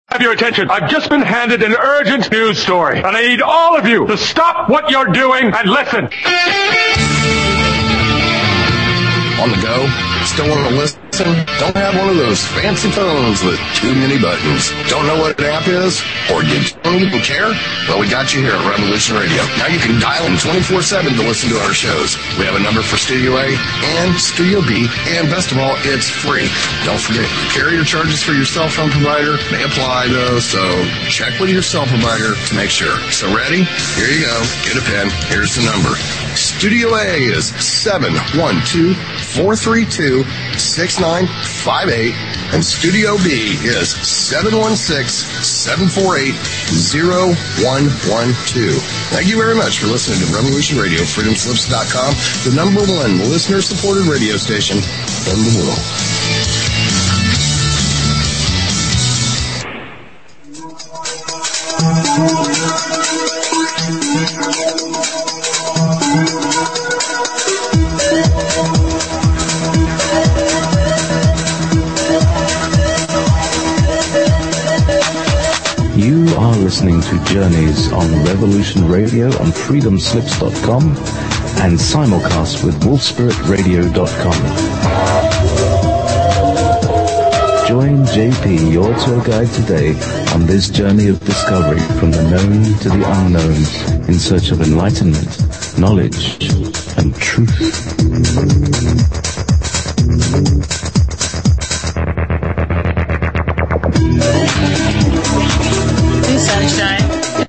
Have your attention. I've just been handed an urgent news story, and I need all of you to stop what you're doing and listen. On the go? Still want to listen? Don't have one of those fancy phones with too many buttons. Don't know what an app is? Or you don't even care? Well, we got you here at Revolution Radio. Now you can dial in 24/7 to listen to our shows. We have a number for Studio A and Studio B, and best of all, it's free. Don't forget, carrier charges for your cell phone provider may apply though, so check with your cell provider to make sure. So ready? Here you go. Get a pen. Here's the number. Studio A is 712-432-6958, and Studio B is 716-748-0112. Thank you very much for listening to Revolution Radio, freedomslips.com, the number one listener-supported radio station in the world. You are listening to Journeys on Revolution Radio on freedomslips.com and simulcast with wolfspiritradio.com. Join JP, your tour guide today, on this journey of discovery from the known to the unknown in search of enlightenment, knowledge, and truth. Sunshine.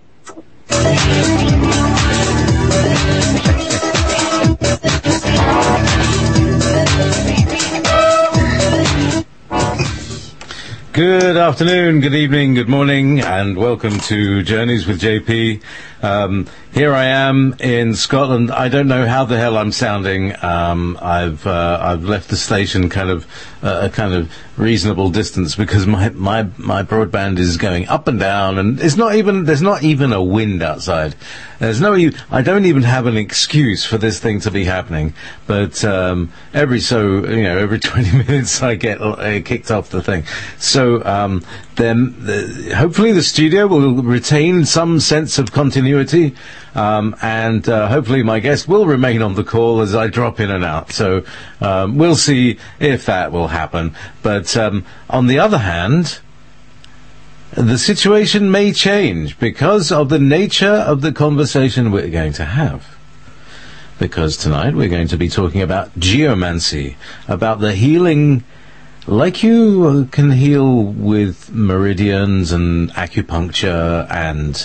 Good afternoon, good evening, good morning, and welcome to Journeys with JP. Here I am in Scotland. I don't know how the hell I'm sounding. I've left the station kind of a kind of reasonable distance because my broadband is going up and down, and there's not even a wind outside. I don't even have an excuse for this thing to be happening. But every 20 minutes I get kicked off the thing. So then hopefully the studio will retain some sense of continuity. And hopefully my guest will remain on the call as I drop in and out. So we'll see if that will happen. But on the other hand, the situation may change because of the nature of the conversation we're going to have. Because tonight we're going to be talking about geomancy, about the healing, like you can heal with meridians and acupuncture and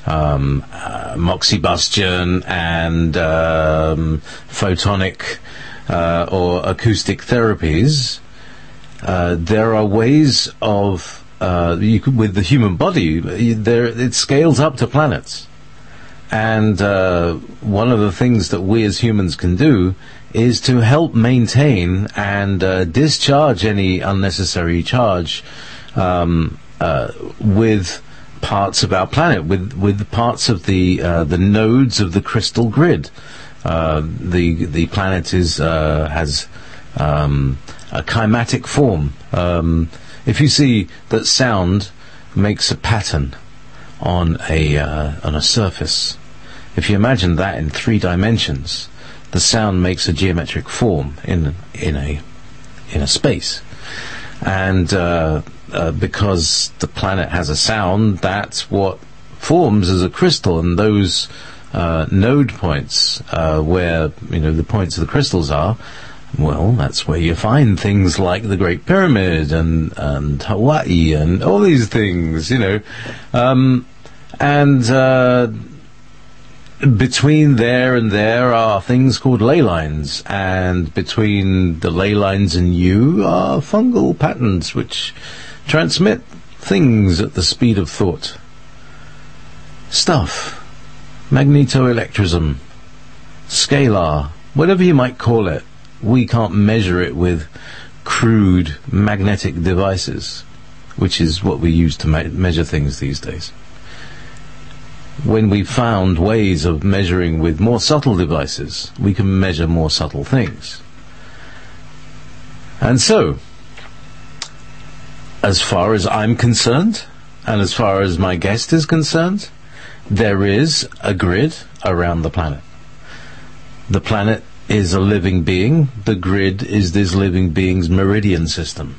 moxibustion and photonic or acoustic therapies. There are ways of with the human body. It scales up to planets, and one of the things that we as humans can do is to help maintain and discharge any unnecessary charge with parts of our planet, with parts of the nodes of the crystal grid. The planet has a climatic form. If you see that sound makes a pattern on a surface, if you imagine that in 3 dimensions, the sound makes a geometric form in a space, and because the planet has a sound, that's what forms as a crystal, and those node points where the points of the crystals are, well, that's where you find things like the Great Pyramid and Hawaii and all these things, and between there and there are things called ley lines, and between the ley lines and you are fungal patterns which transmit things at the speed of thought. Stuff, magnetoelectrism, scalar, whatever you might call it. We can't measure it with crude magnetic devices, which is what we use to measure things these days. When we found ways of measuring with more subtle devices, we can measure more subtle things. And so, as far as I'm concerned, and as far as my guest is concerned, there is a grid around the planet. The planet is a living being. The grid is this living being's meridian system.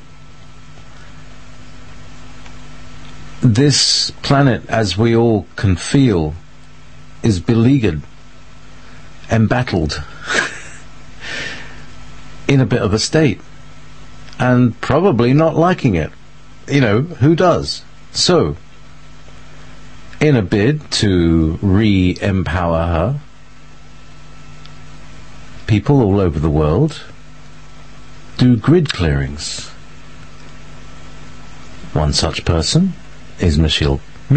This planet, as we all can feel, is beleaguered, embattled, in a bit of a state, and probably not liking it. Who does? So, in a bid to re-empower her, people all over the world do grid clearings. One such person is Michelle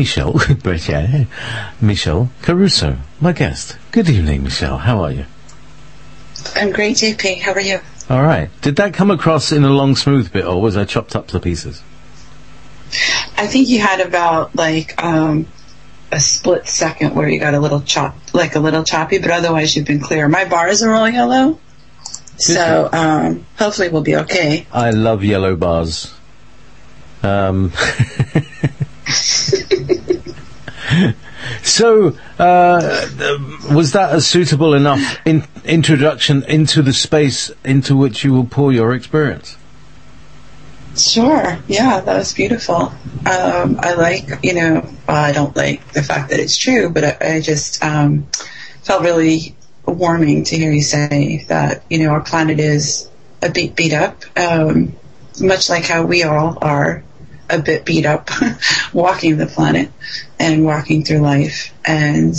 Caruso, my guest. Good evening, Michelle. How are you? I'm great, JP. How are you? All right. Did that come across in a long, smooth bit, or was I chopped up to pieces? I think you had about a split second where you got a little choppy, but otherwise you've been clear. My bars are all yellow, so hopefully we'll be okay. I love yellow bars. So, was that a suitable enough introduction into the space into which you will pour your experience? Sure. Yeah, that was beautiful. I don't like the fact that it's true, but I just felt really warming to hear you say that, our planet is a bit beat up, much like how we all are a bit beat up walking the planet and walking through life. And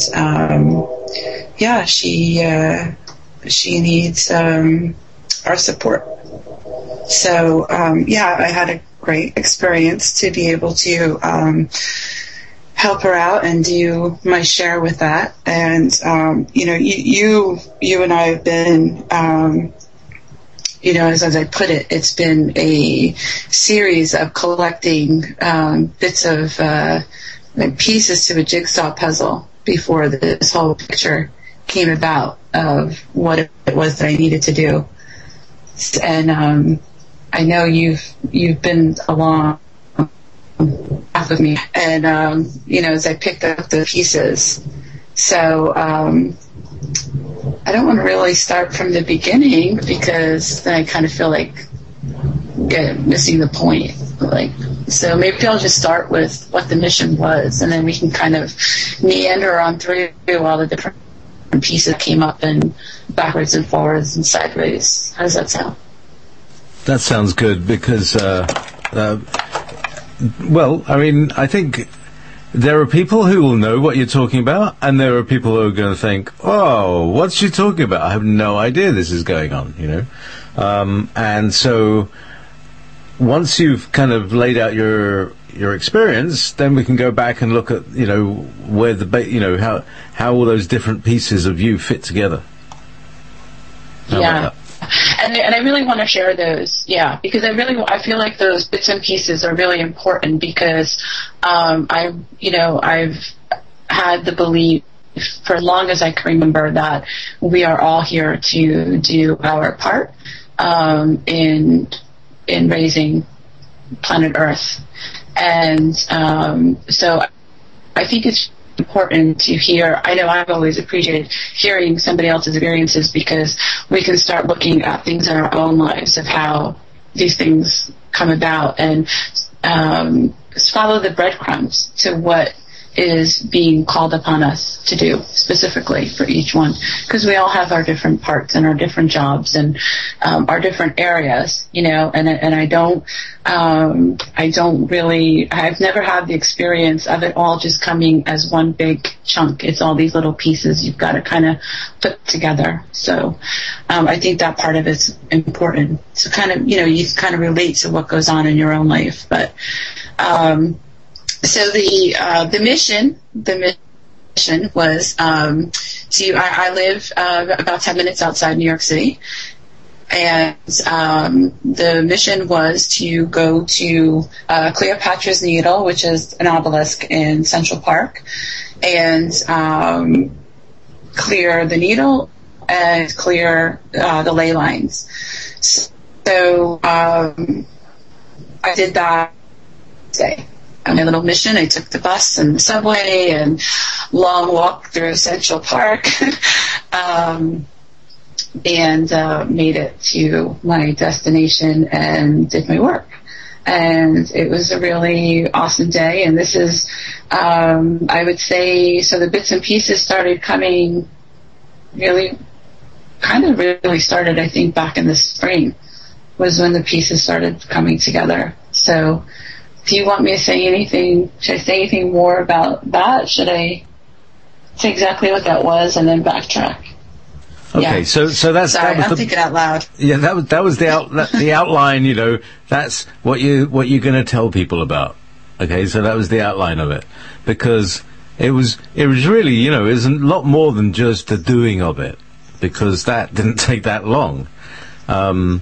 she needs our support. So I had a great experience to be able to help her out and do my share with that. And you and I have been as I put it, it's been a series of collecting bits of pieces to a jigsaw puzzle before this whole picture came about of what it was that I needed to do. And I know you've been along with me, and as I picked up the pieces, so I don't want to really start from the beginning because then I kind of feel like missing the point. So maybe I'll just start with what the mission was, and then we can kind of meander on through all the different pieces that came up and backwards and forwards and sideways. How does that sound? That sounds good because, I think there are people who will know what you're talking about, and there are people who are going to think, "Oh, what's she talking about? I have no idea this is going on." And so once you've kind of laid out your experience, then we can go back and look at where how all those different pieces of you fit together. Yeah. And I really want to share those, because I feel like those bits and pieces are really important because I've had the belief for as long as I can remember that we are all here to do our part in raising planet Earth, and so I think it's important to hear. I know I've always appreciated hearing somebody else's experiences because we can start looking at things in our own lives of how these things come about and follow the breadcrumbs to what is being called upon us to do specifically for each one, because we all have our different parts and our different jobs and our different areas, and I've never had the experience of it all just coming as one big chunk. It's all these little pieces you've got to kind of put together. So I think that part of it's important. So kind of, you kind of relate to what goes on in your own life. But so the mission was I live about 10 minutes outside New York City, and the mission was to go to Cleopatra's Needle, which is an obelisk in Central Park, and clear the needle and clear the ley lines. So I did that today. my little mission. I took the bus and the subway and long walk through Central Park, and made it to my destination and did my work. And it was a really awesome day. And this is, I would say, so the bits and pieces started coming really started, I think, back in the spring was when the pieces started coming together. So do you want me to say anything? Should I say anything more about that? Should I say exactly what that was and then backtrack? Okay, yeah. so that's sorry, that was I'm thinking out loud. Yeah, that was the outline. You know, that's what you're going to tell people about. Okay, so that was the outline of it, because it was really, you know, it was a lot more than just the doing of it, because that didn't take that long, and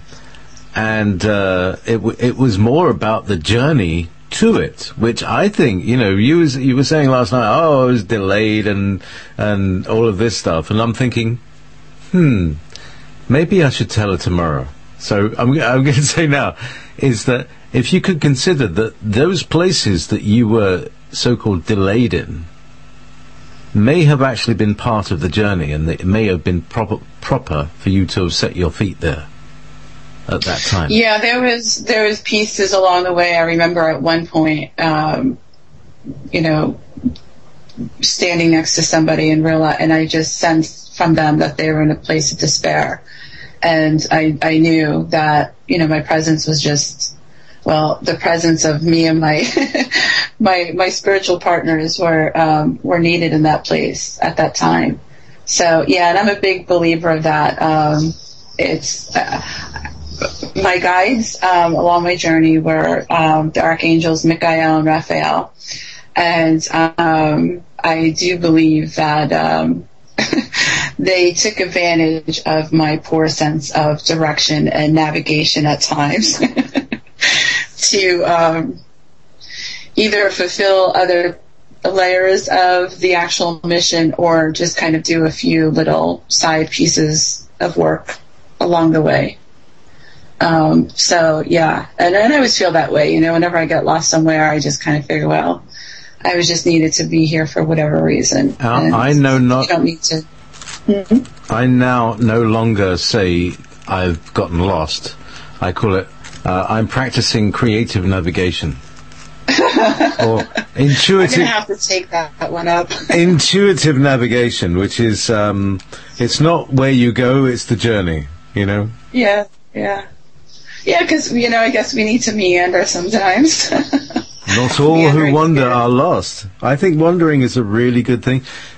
it was more about the journey to it, which I think, you know, you were saying last night, oh, I was delayed and all of this stuff, and I'm thinking, maybe I should tell her tomorrow. So I'm going to say now is that if you could consider that those places that you were so-called delayed in may have actually been part of the journey, and it may have been proper for you to have set your feet there at that time. Yeah, there was pieces along the way. I remember at one point, you know, standing next to somebody and I just sensed from them that they were in a place of despair. And I knew that, you know, my presence was just, well, the presence of me and my my spiritual partners were needed in that place at that time. So yeah, and I'm a big believer of that. It's my guides along my journey were the archangels Michael and Raphael, and I do believe that they took advantage of my poor sense of direction and navigation at times to either fulfill other layers of the actual mission or just kind of do a few little side pieces of work along the way. So yeah, and I always feel that way, you know, whenever I get lost somewhere, I just kind of figure, well, I was just needed to be here for whatever reason. I know not. You don't need to. Mm-hmm. I now no longer say I've gotten lost. I call it I'm practicing creative navigation. Or intuitive. I'm gonna have to take that one up. Intuitive navigation, which is it's not where you go, it's the journey. You know. Yeah. Because you know, I guess we need to meander sometimes. Not all who wander are lost. I think wandering is a really good thing.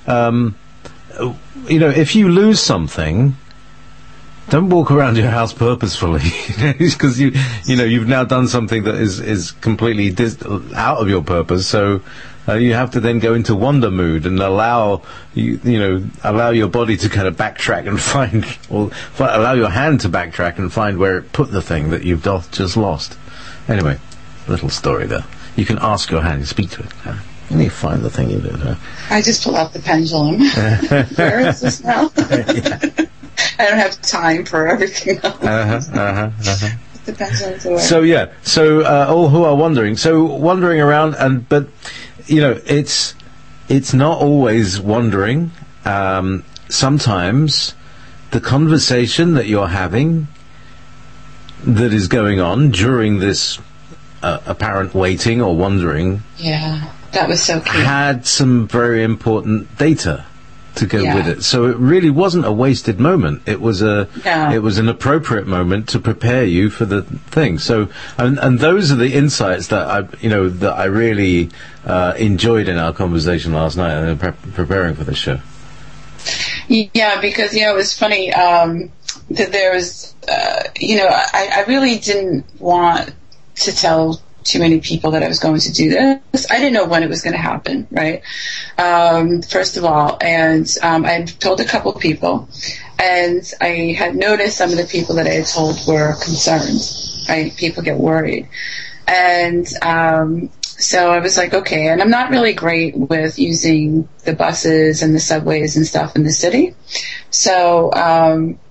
You know, if you lose something, don't walk around your house purposefully, because you know you've now done something that is completely out of your purpose. So you have to then go into wander mood and allow your body to kind of backtrack and find, or allow your hand to backtrack and find where it put the thing that you've just lost. Anyway, little story there. You can ask your hand, speak to it. And you find the thing you did. I just pull out the pendulum. Where is this now? I don't have time for everything else. The pendulum's away. So yeah, all who are wandering, wandering around, but you know, it's not always wandering. Sometimes the conversation that you're having, that is going on during this apparent waiting or wandering. Yeah. That was so key. Had some very important data to go with it. So it really wasn't a wasted moment. It was it was an appropriate moment to prepare you for the thing. So and those are the insights that I really enjoyed in our conversation last night preparing for the show. Yeah, because it was funny that there was I really didn't want to tell too many people that I was going to do this. I didn't know when it was going to happen, right? First of all, and I had told a couple of people, and I had noticed some of the people that I had told were concerned, right? People get worried. And so I was like, okay, and I'm not really great with using the buses and the subways and stuff in the city. So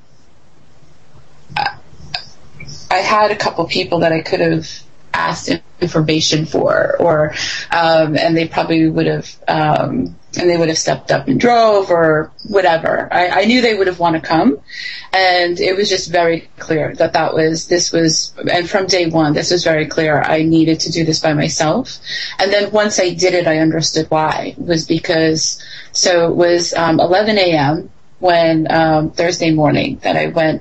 I had a couple people that I could have asked information for, or and they probably would have and they would have stepped up and drove or whatever. I knew they would have want to come, and it was just very clear that this was, and from day one, this was very clear. I needed to do this by myself. And then once I did it, I understood why. It was because, so it was 11 a.m. when Thursday morning that I went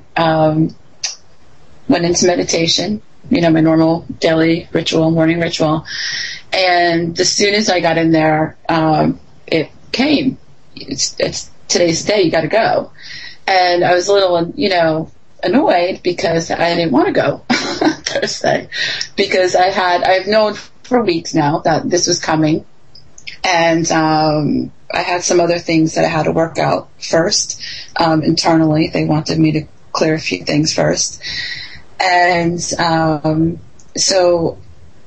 into meditation, my normal daily ritual, morning ritual. And as soon as I got in there, it came. It's today's the day, you got to go. And I was a little, annoyed because I didn't want to go Thursday, because I've known for weeks now that this was coming. And I had some other things that I had to work out first, internally. They wanted me to clear a few things first. And so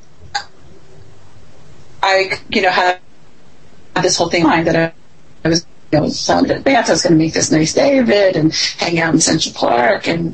I, had this whole thing in mind that I was, telling it in advance. I was going to make this nice day of it and hang out in Central Park and,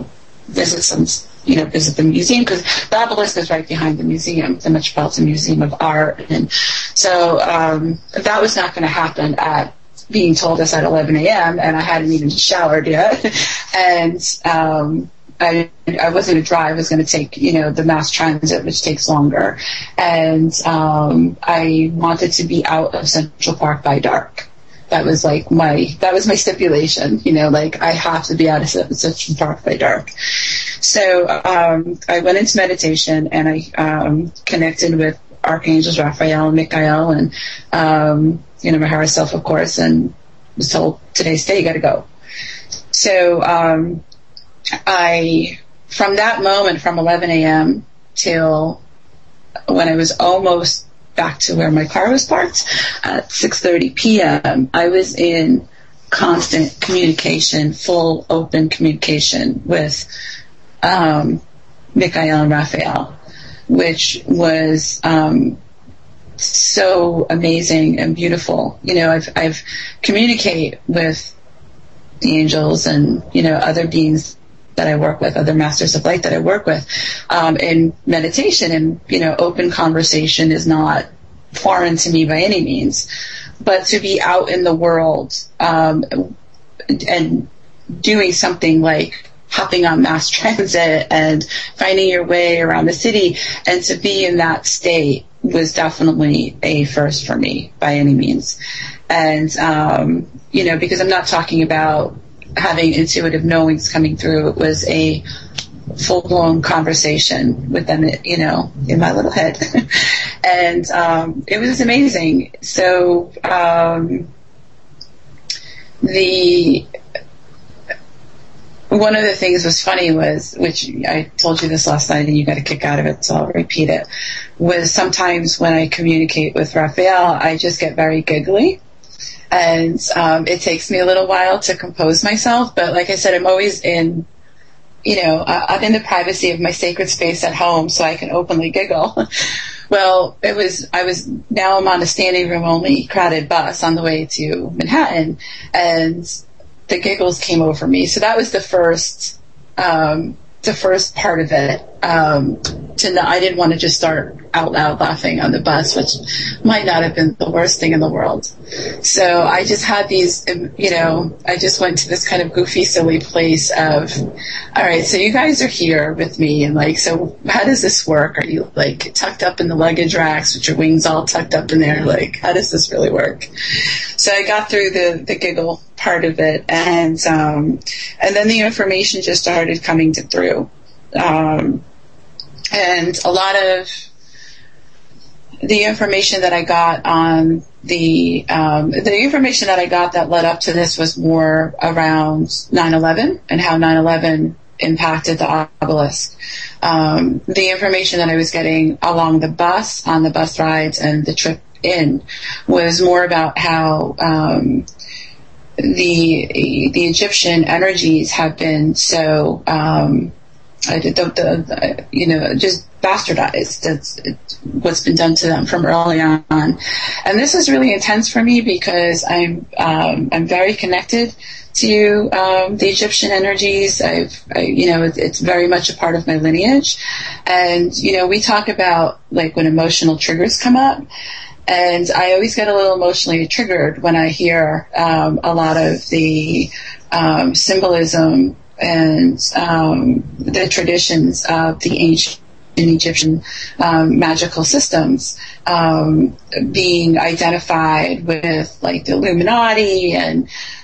visit the museum, because the obelisk is right behind the museum, the Metropolitan Museum of Art. And so that was not going to happen at being told us at 11 a.m. and I hadn't even showered yet. And I wasn't going to drive. I was going to take, the mass transit, which takes longer. And I wanted to be out of Central Park by dark. That was my stipulation, I have to be out of Central Park by dark. So I went into meditation and I connected with Archangels Raphael and Michael and, my higher self, of course, and was told, today's day, you got to go. So from that moment, from 11 a.m. till when I was almost back to where my car was parked at 6:30 p.m., I was in constant communication, full open communication with Michael and Raphael, which was so amazing and beautiful. I've communicate with the angels and other beings that I work with, other masters of light that I work with in meditation, and open conversation is not foreign to me by any means. But to be out in the world and doing something like hopping on mass transit and finding your way around the city, and to be in that state was definitely a first for me by any means. And because I'm not talking about having intuitive knowings coming through, it was a full-blown conversation with them, in my little head. And it was amazing. So one of the things was funny was, which I told you this last night and you got a kick out of it, so I'll repeat it, was sometimes when I communicate with Raphael, I just get very giggly. And it takes me a little while to compose myself. But like I said, I'm always in, I'm in the privacy of my sacred space at home, so I can openly giggle. Well, now I'm on a standing room only crowded bus on the way to Manhattan, and the giggles came over me. So that was the first part of it. I didn't want to just start out loud laughing on the bus, which might not have been the worst thing in the world. So I just had these, I just went to this kind of goofy, silly place of, all right, so you guys are here with me, and so how does this work? Are you tucked up in the luggage racks with your wings all tucked up in there? How does this really work? So I got through the giggle part of it, and then the information just started coming through. And a lot of the information that I got on the information that I got that led up to this was more around 9/11 and how 9/11 impacted the obelisk. The information that I was getting along the bus, on the bus rides and the trip in, was more about how the Egyptian energies have been so just bastardized. That's what's been done to them from early on. And this is really intense for me because I'm very connected to the Egyptian energies. It's very much a part of my lineage. And, we talk about like when emotional triggers come up. And I always get a little emotionally triggered when I hear a lot of the symbolism and the traditions of the ancient Egyptian magical systems being identified with like the Illuminati and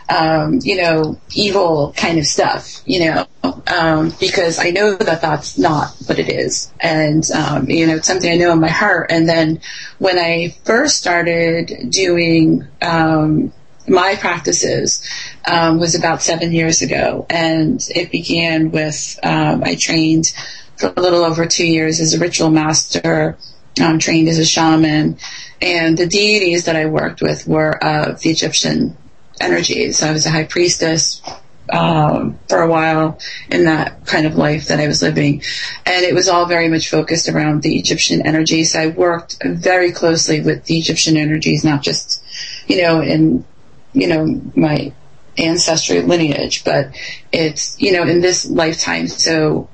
evil kind of stuff, because I know that that's not what it is. And, it's something I know in my heart. And then when I first started doing my practices was about 7 years ago. And it began with, I trained for a little over 2 years as a ritual master, trained as a shaman. And the deities that I worked with were of the Egyptian energies. I was a high priestess for a while in that kind of life that I was living. And it was all very much focused around the Egyptian energies. So I worked very closely with the Egyptian energies, not just, in, my ancestry lineage, but it's, in this lifetime. So,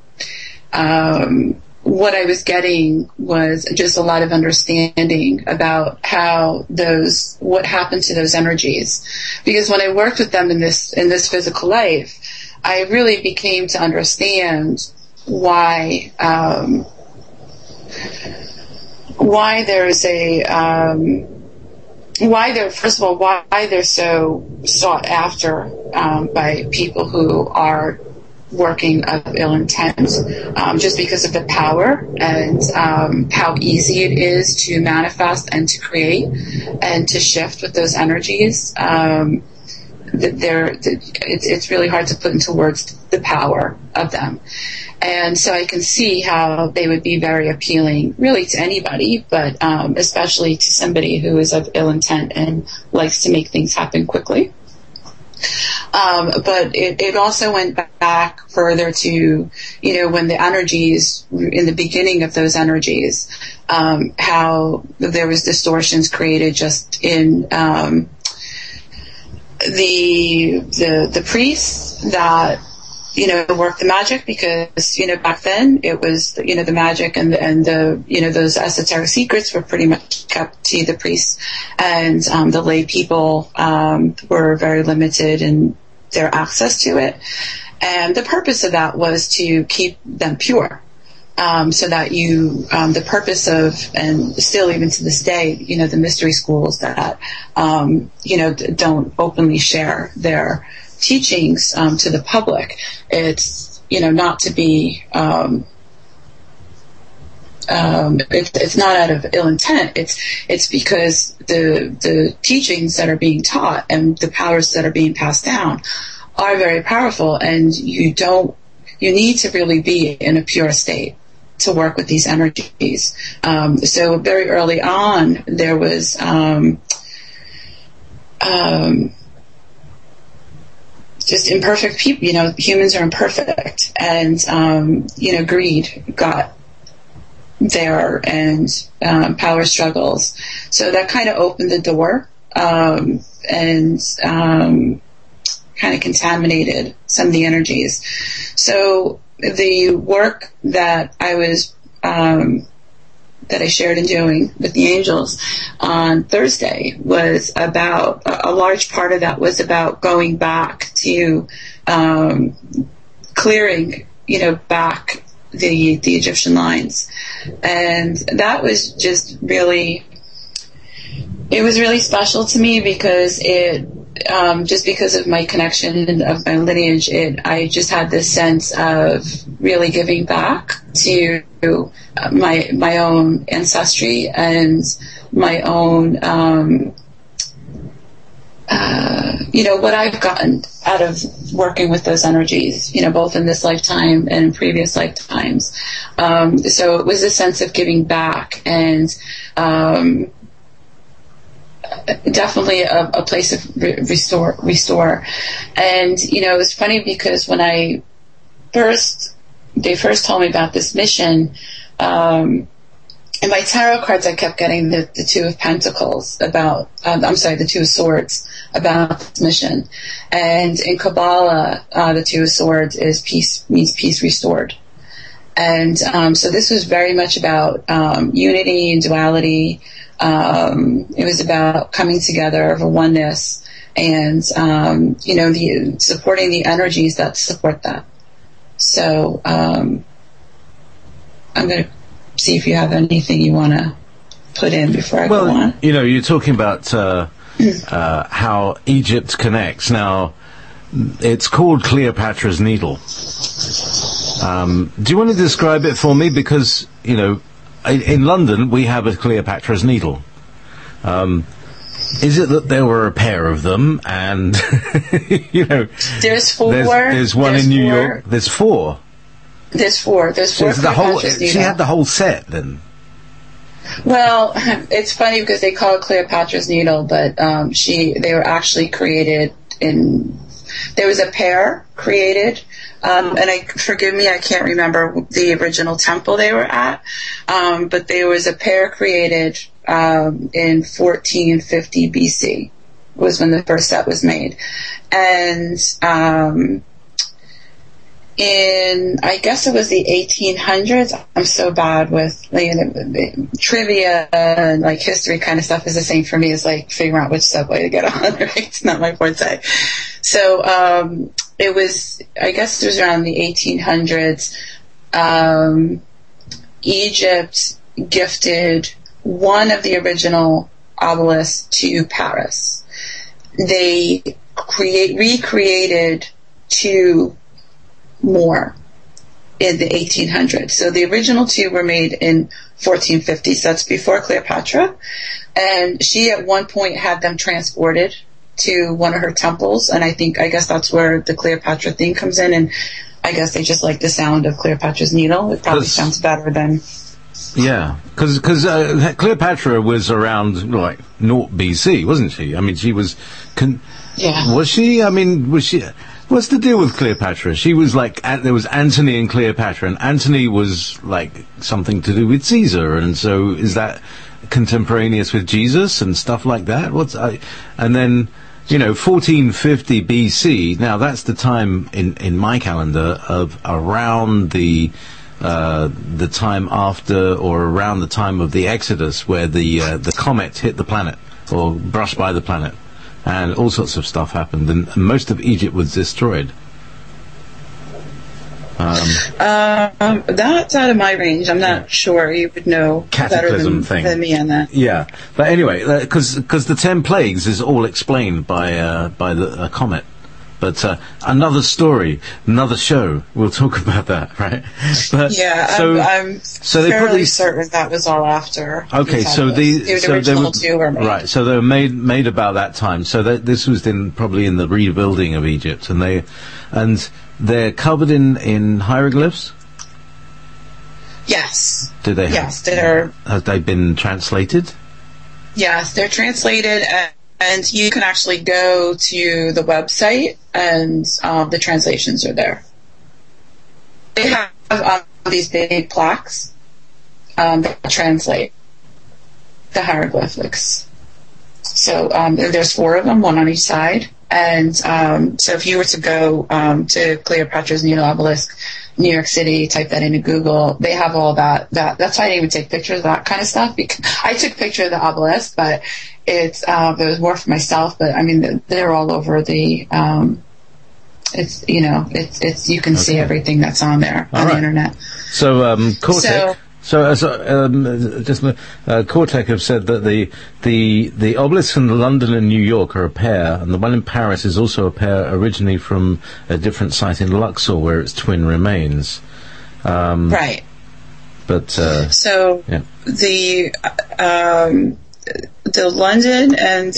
what I was getting was just a lot of understanding about what happened to those energies. Because when I worked with them in this physical life, I really became to understand why there's why they're so sought after by people who are working of ill intent, just because of the power and how easy it is to manifest and to create and to shift with those energies. It's really hard to put into words the power of them. And so I can see how they would be very appealing really to anybody, but especially to somebody who is of ill intent and likes to make things happen quickly. But it also went back further to, when the energies, in the beginning of those energies, how there was distortions created just in the priests that, work the magic, because, back then it was, the magic and the, those esoteric secrets were pretty much kept to the priests, and the lay people were very limited in their access to it. And the purpose of that was to keep them pure. So that the purpose of, and still even to this day, the mystery schools that, don't openly share their teachings to the public. It's not to be it's not out of ill intent. It's because the teachings that are being taught and the powers that are being passed down are very powerful, and you need to really be in a pure state to work with these energies. So very early on there was just imperfect people. Humans are imperfect, and greed got there, and power struggles. So that kind of opened the door, and kind of contaminated some of the energies. So the work that I was that I shared in doing with the angels on Thursday was about, a large part of that was about going back to clearing, back the Egyptian lines. And that was just really, it was really special to me, because it, just because of my connection and of my lineage, I just had this sense of really giving back to my own ancestry and my own, what I've gotten out of working with those energies, both in this lifetime and in previous lifetimes. So it was a sense of giving back, and definitely a place of restore. And it was funny, because when they first told me about this mission, in my tarot cards, I kept getting the Two of Pentacles about, the Two of Swords about this mission. And in Kabbalah, the Two of Swords means peace restored. And so this was very much about unity and duality. It was about coming together of a oneness and, supporting the energies that support that. So I'm going to see if you have anything you want to put in before I go on. You're talking about how Egypt connects. Now, it's called Cleopatra's Needle. Do you want to describe it for me? Because, in London, we have a Cleopatra's Needle. Is it that there were a pair of them and, There's four. There's one in New York. There's four. There's four. She had the whole set then. Well, it's funny because they call it Cleopatra's Needle, but they were actually created there was a pair created, and forgive me, I can't remember the original temple they were at, but there was a pair created in 1450 BC was when the first set was made, and I guess it was the 1800s. I'm so bad with trivia and history kind of stuff is the same for me as figuring out which subway to get on. Right? It's not my forte. So it was around the 1800s. Egypt gifted one of the original obelisks to Paris. They recreated two more in the 1800s. So the original two were made in 1450, so that's before Cleopatra. And she at one point had them transported to one of her temples, and I guess that's where the Cleopatra thing comes in, and I guess they just like the sound of Cleopatra's Needle. It probably sounds better than... Yeah, because Cleopatra was around 0 BC, wasn't she? I mean, she was... Yeah. Was she? I mean, was she... What's the deal with Cleopatra? She was there was Antony and Cleopatra, and Antony was something to do with Caesar, and so is that contemporaneous with Jesus and stuff like that? And then, 1450 BC, now that's the time in my calendar of around the time after or around the time of the Exodus where the comet hit the planet or brushed by the planet. And all sorts of stuff happened, and most of Egypt was destroyed. That's out of my range. I'm not sure. You would know better than me on that. Yeah, but anyway, because the 10 plagues is all explained by a comet. But another story, another show. We'll talk about that, right? But, yeah, I'm fairly certain that was all after. Okay, the original two were made. Right, so they were made about that time. So this was probably in the rebuilding of Egypt, and they're covered in hieroglyphs. Yes. Do they? Yes, they're. Have they been translated? Yes, they're translated. And you can actually go to the website, and the translations are there. They have these big plaques that translate the hieroglyphics. So there's 4 of them, one on each side. And so if you were to go to Cleopatra's Needle obelisk, New York City, type that into Google, they have all that. That's why I didn't even take pictures of that kind of stuff. Because I took a picture of the obelisk, but it was more for myself. But I mean, they're all over the. It's you can see everything that's on there on the internet. So Cortec. Cortec have said that the obelisks in London and New York are a pair, and the one in Paris is also a pair, originally from a different site in Luxor, where its twin remains. Right. But the London and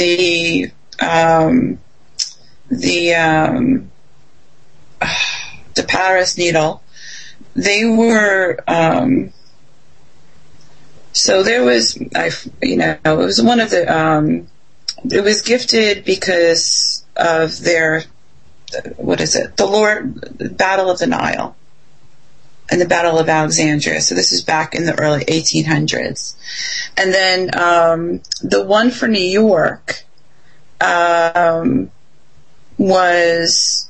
the Paris Needle, they were. So there was, it was one of the, it was gifted because of their, the Battle of the Nile. in the Battle of Alexandria. So this is back in the early 1800s. And then the one for New York was...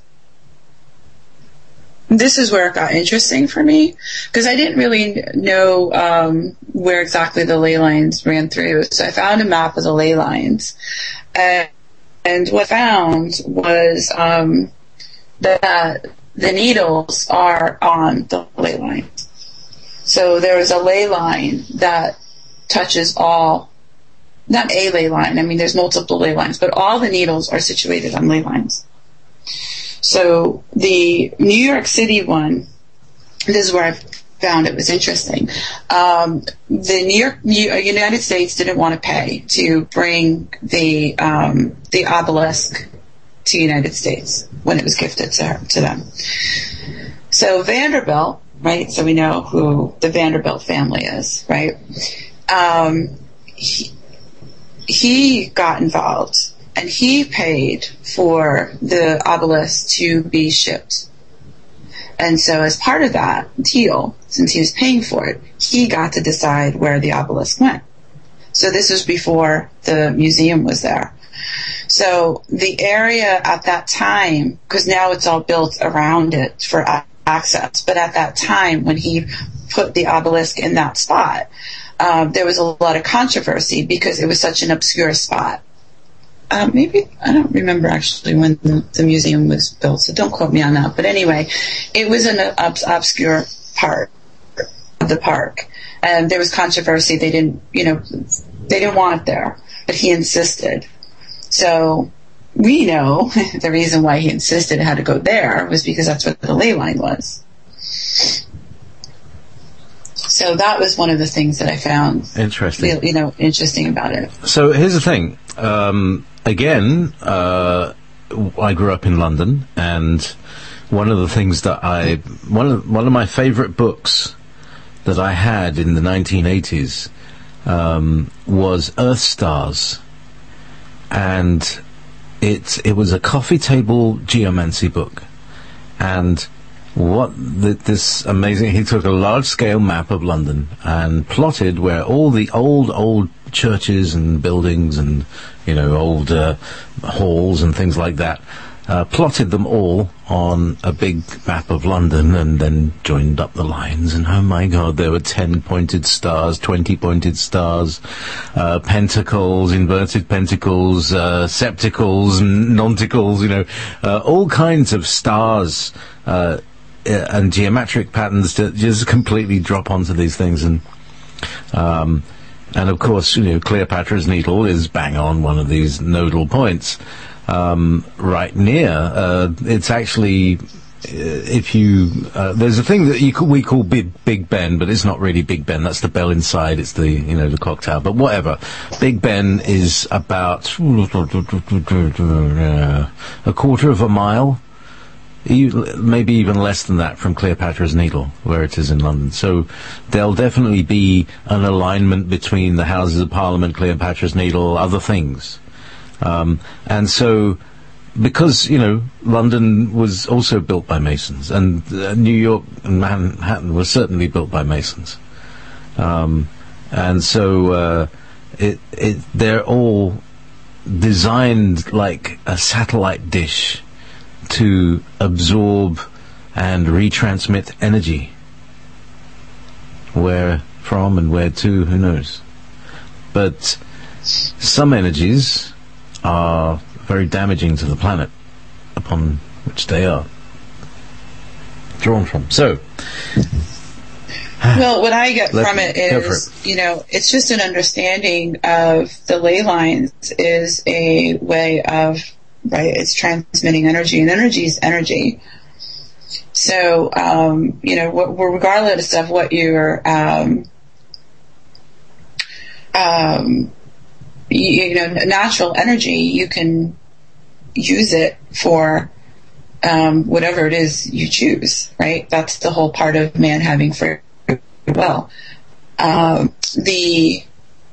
This is where it got interesting for me, because I didn't really know where exactly the ley lines ran through. So I found a map of the ley lines. And what I found was that the needles are on the ley lines. So there is a ley line that touches all, not a ley line, I mean there's multiple ley lines, but all the needles are situated on ley lines. So the New York City one, this is where I found it was interesting. The United States didn't want to pay to bring the obelisk to the United States when it was gifted to them. So Vanderbilt, right? So we know who the Vanderbilt family is, right? He got involved. And he paid for the obelisk to be shipped. And so as part of that deal, since he was paying for it, he got to decide where the obelisk went. So this was before the museum was there. So the area at that time, because now it's all built around it for access, but at that time when he put the obelisk in that spot, there was a lot of controversy because it was such an obscure spot. Maybe, I don't remember actually when the museum was built, so don't quote me on that. But anyway, it was an obscure part of the park. And there was controversy. They didn't want it there, but he insisted. So we know the reason why he insisted it had to go there was because that's what the ley line was. So that was one of the things that I found interesting about it. So here's the thing. Again, I grew up in London, and one of the things that one of my favorite books that I had in the 1980s was Earth Stars, and it was a coffee table geomancy book, and this amazing, he took a large scale map of London and plotted where all the old churches and buildings and old halls and things like that, plotted them all on a big map of London and then joined up the lines, and oh my God, there were 10 pointed stars, 20 pointed stars, pentacles, inverted pentacles, septicals, nonticles, all kinds of stars and geometric patterns that just completely drop onto these things. And of course, Cleopatra's Needle is bang on one of these nodal points, right near. It's actually, if you, there's a thing that we call Big Ben, but it's not really Big Ben. That's the bell inside. It's the, the clock tower. But whatever. Big Ben is about a quarter of a mile, maybe even less than that, from Cleopatra's Needle, where it is in London. So there'll definitely be an alignment between the Houses of Parliament, Cleopatra's Needle, other things. And so, because, London was also built by Masons, and New York and Manhattan was certainly built by Masons. And so, they're all designed like a satellite dish to absorb and retransmit energy. Where from and where to, who knows? But some energies are very damaging to the planet upon which they are drawn from. So, well, what I get from it is, it's just an understanding of the ley lines is a way of, right, it's transmitting energy, and energy is energy. So, regardless of what your, natural energy, you can use it for whatever it is you choose, right? That's the whole part of man having free will. The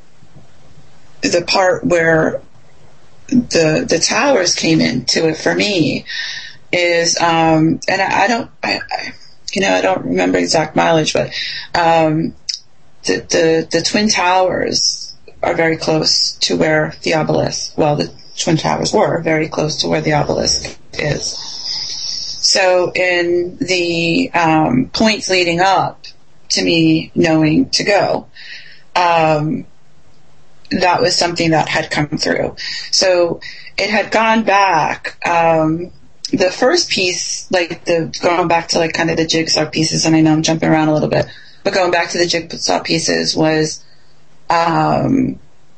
part where the towers came into it for me is, and I I don't remember exact mileage, but the Twin Towers are very close to where the obelisk, the Twin Towers were very close to where the obelisk is. So in the points leading up to me knowing to go, that was something that had come through. So it had gone back. The first piece, going back to kind of the jigsaw pieces, and I know I'm jumping around a little bit, but going back to the jigsaw pieces was, it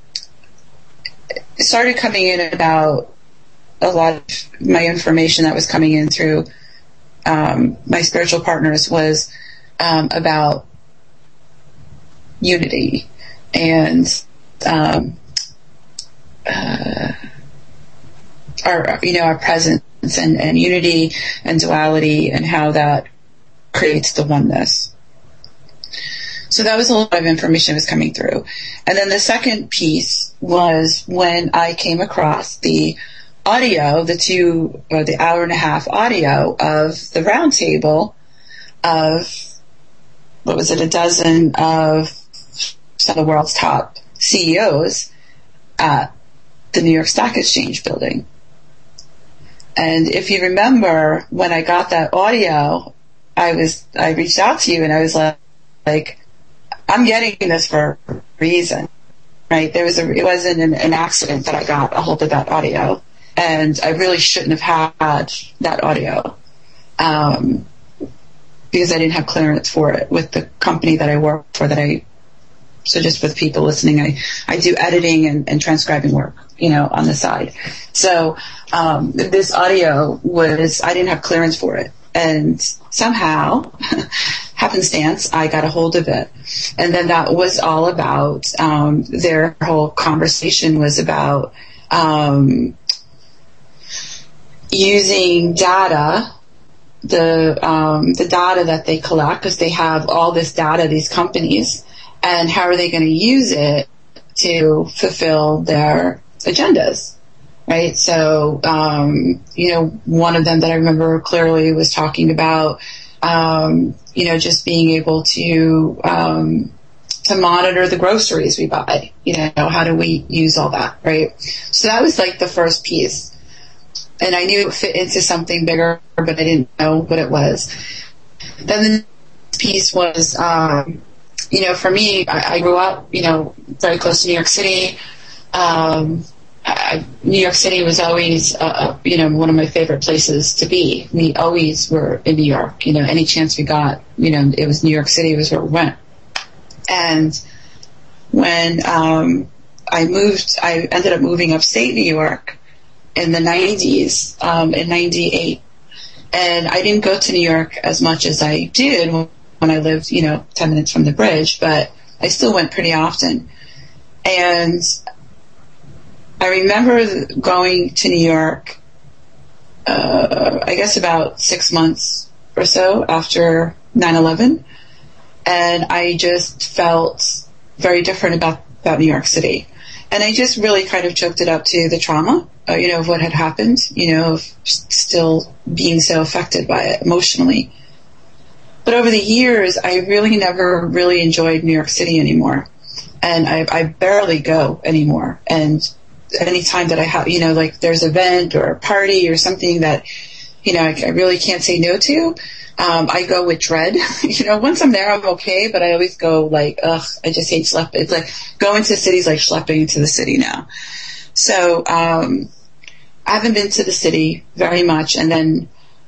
started coming in about a lot of my information that was coming in through my spiritual partners was about unity and our presence and unity and duality and how that creates the oneness. So that was a lot of information that was coming through. And then the second piece was when I came across the audio, the hour and a half audio of the round table of, a dozen of some of the world's top CEOs at the New York Stock Exchange building. And if you remember, when I got that audio, I reached out to you and I was like, I'm getting this for a reason, right? It wasn't an accident that I got a hold of that audio, and I really shouldn't have had that audio, because I didn't have clearance for it with the company that I work for. So just for the people listening, I do editing and transcribing work, on the side. So this audio I didn't have clearance for it. And somehow, happenstance, I got a hold of it. And then that was all about, their whole conversation was about using data, the data that they collect, because they have all this data, these companies, and how are they going to use it to fulfill their agendas. Right. So, one of them that I remember clearly was talking about, just being able to monitor the groceries we buy. How do we use all that? Right. So that was the first piece. And I knew it would fit into something bigger, but I didn't know what it was. Then the next piece was, for me, I grew up, very close to New York City. New York City was always, one of my favorite places to be. We always were in New York. Any chance we got, it was New York City was where we went. And when I ended up moving upstate New York in the 90s, in 98. And I didn't go to New York as much as I did when I lived, 10 minutes from the bridge, but I still went pretty often. And I remember going to New York, I guess about 6 months or so after 9/11, and I just felt very different about New York City. And I just really kind of chalked it up to the trauma, of what had happened, of still being so affected by it emotionally. But over the years, I really never really enjoyed New York City anymore. And I barely go anymore. And any time that I have, there's an event or a party or something that, I really can't say no to, I go with dread. Once I'm there, I'm okay, but I always go I just hate schlepping. It's like going to cities like schlepping into the city now. So, I haven't been to the city very much. And then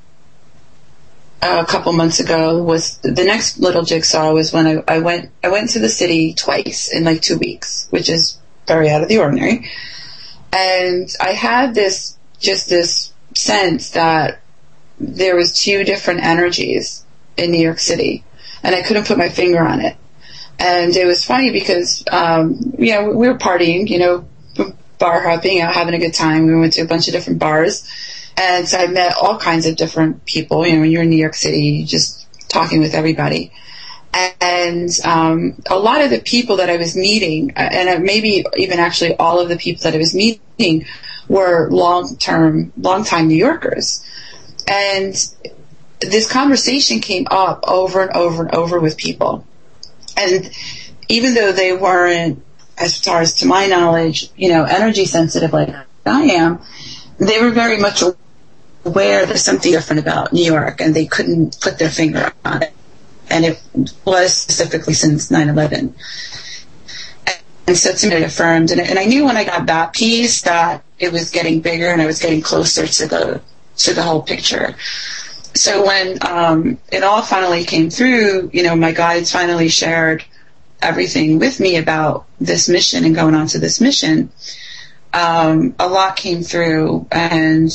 a couple months ago was the next little jigsaw was when I went to the city twice in 2 weeks, which is very out of the ordinary. And I had this sense that there was two different energies in New York City, and I couldn't put my finger on it. And it was funny because, we were partying, bar hopping, having a good time. We went to a bunch of different bars. And so I met all kinds of different people. When you're in New York City, just talking with everybody. And a lot of the people that I was meeting, and maybe even actually all of the people that I was meeting, were long-time New Yorkers. And this conversation came up over and over and over with people. And even though they weren't, as far as to my knowledge, energy sensitive like I am, they were very much aware there's something different about New York, and they couldn't put their finger on it. And it was specifically since 9/11. And so to me, it affirmed. And I knew when I got that piece that it was getting bigger and I was getting closer to the whole picture. So when it all finally came through, my guides finally shared everything with me about this mission and going on to this mission, a lot came through. And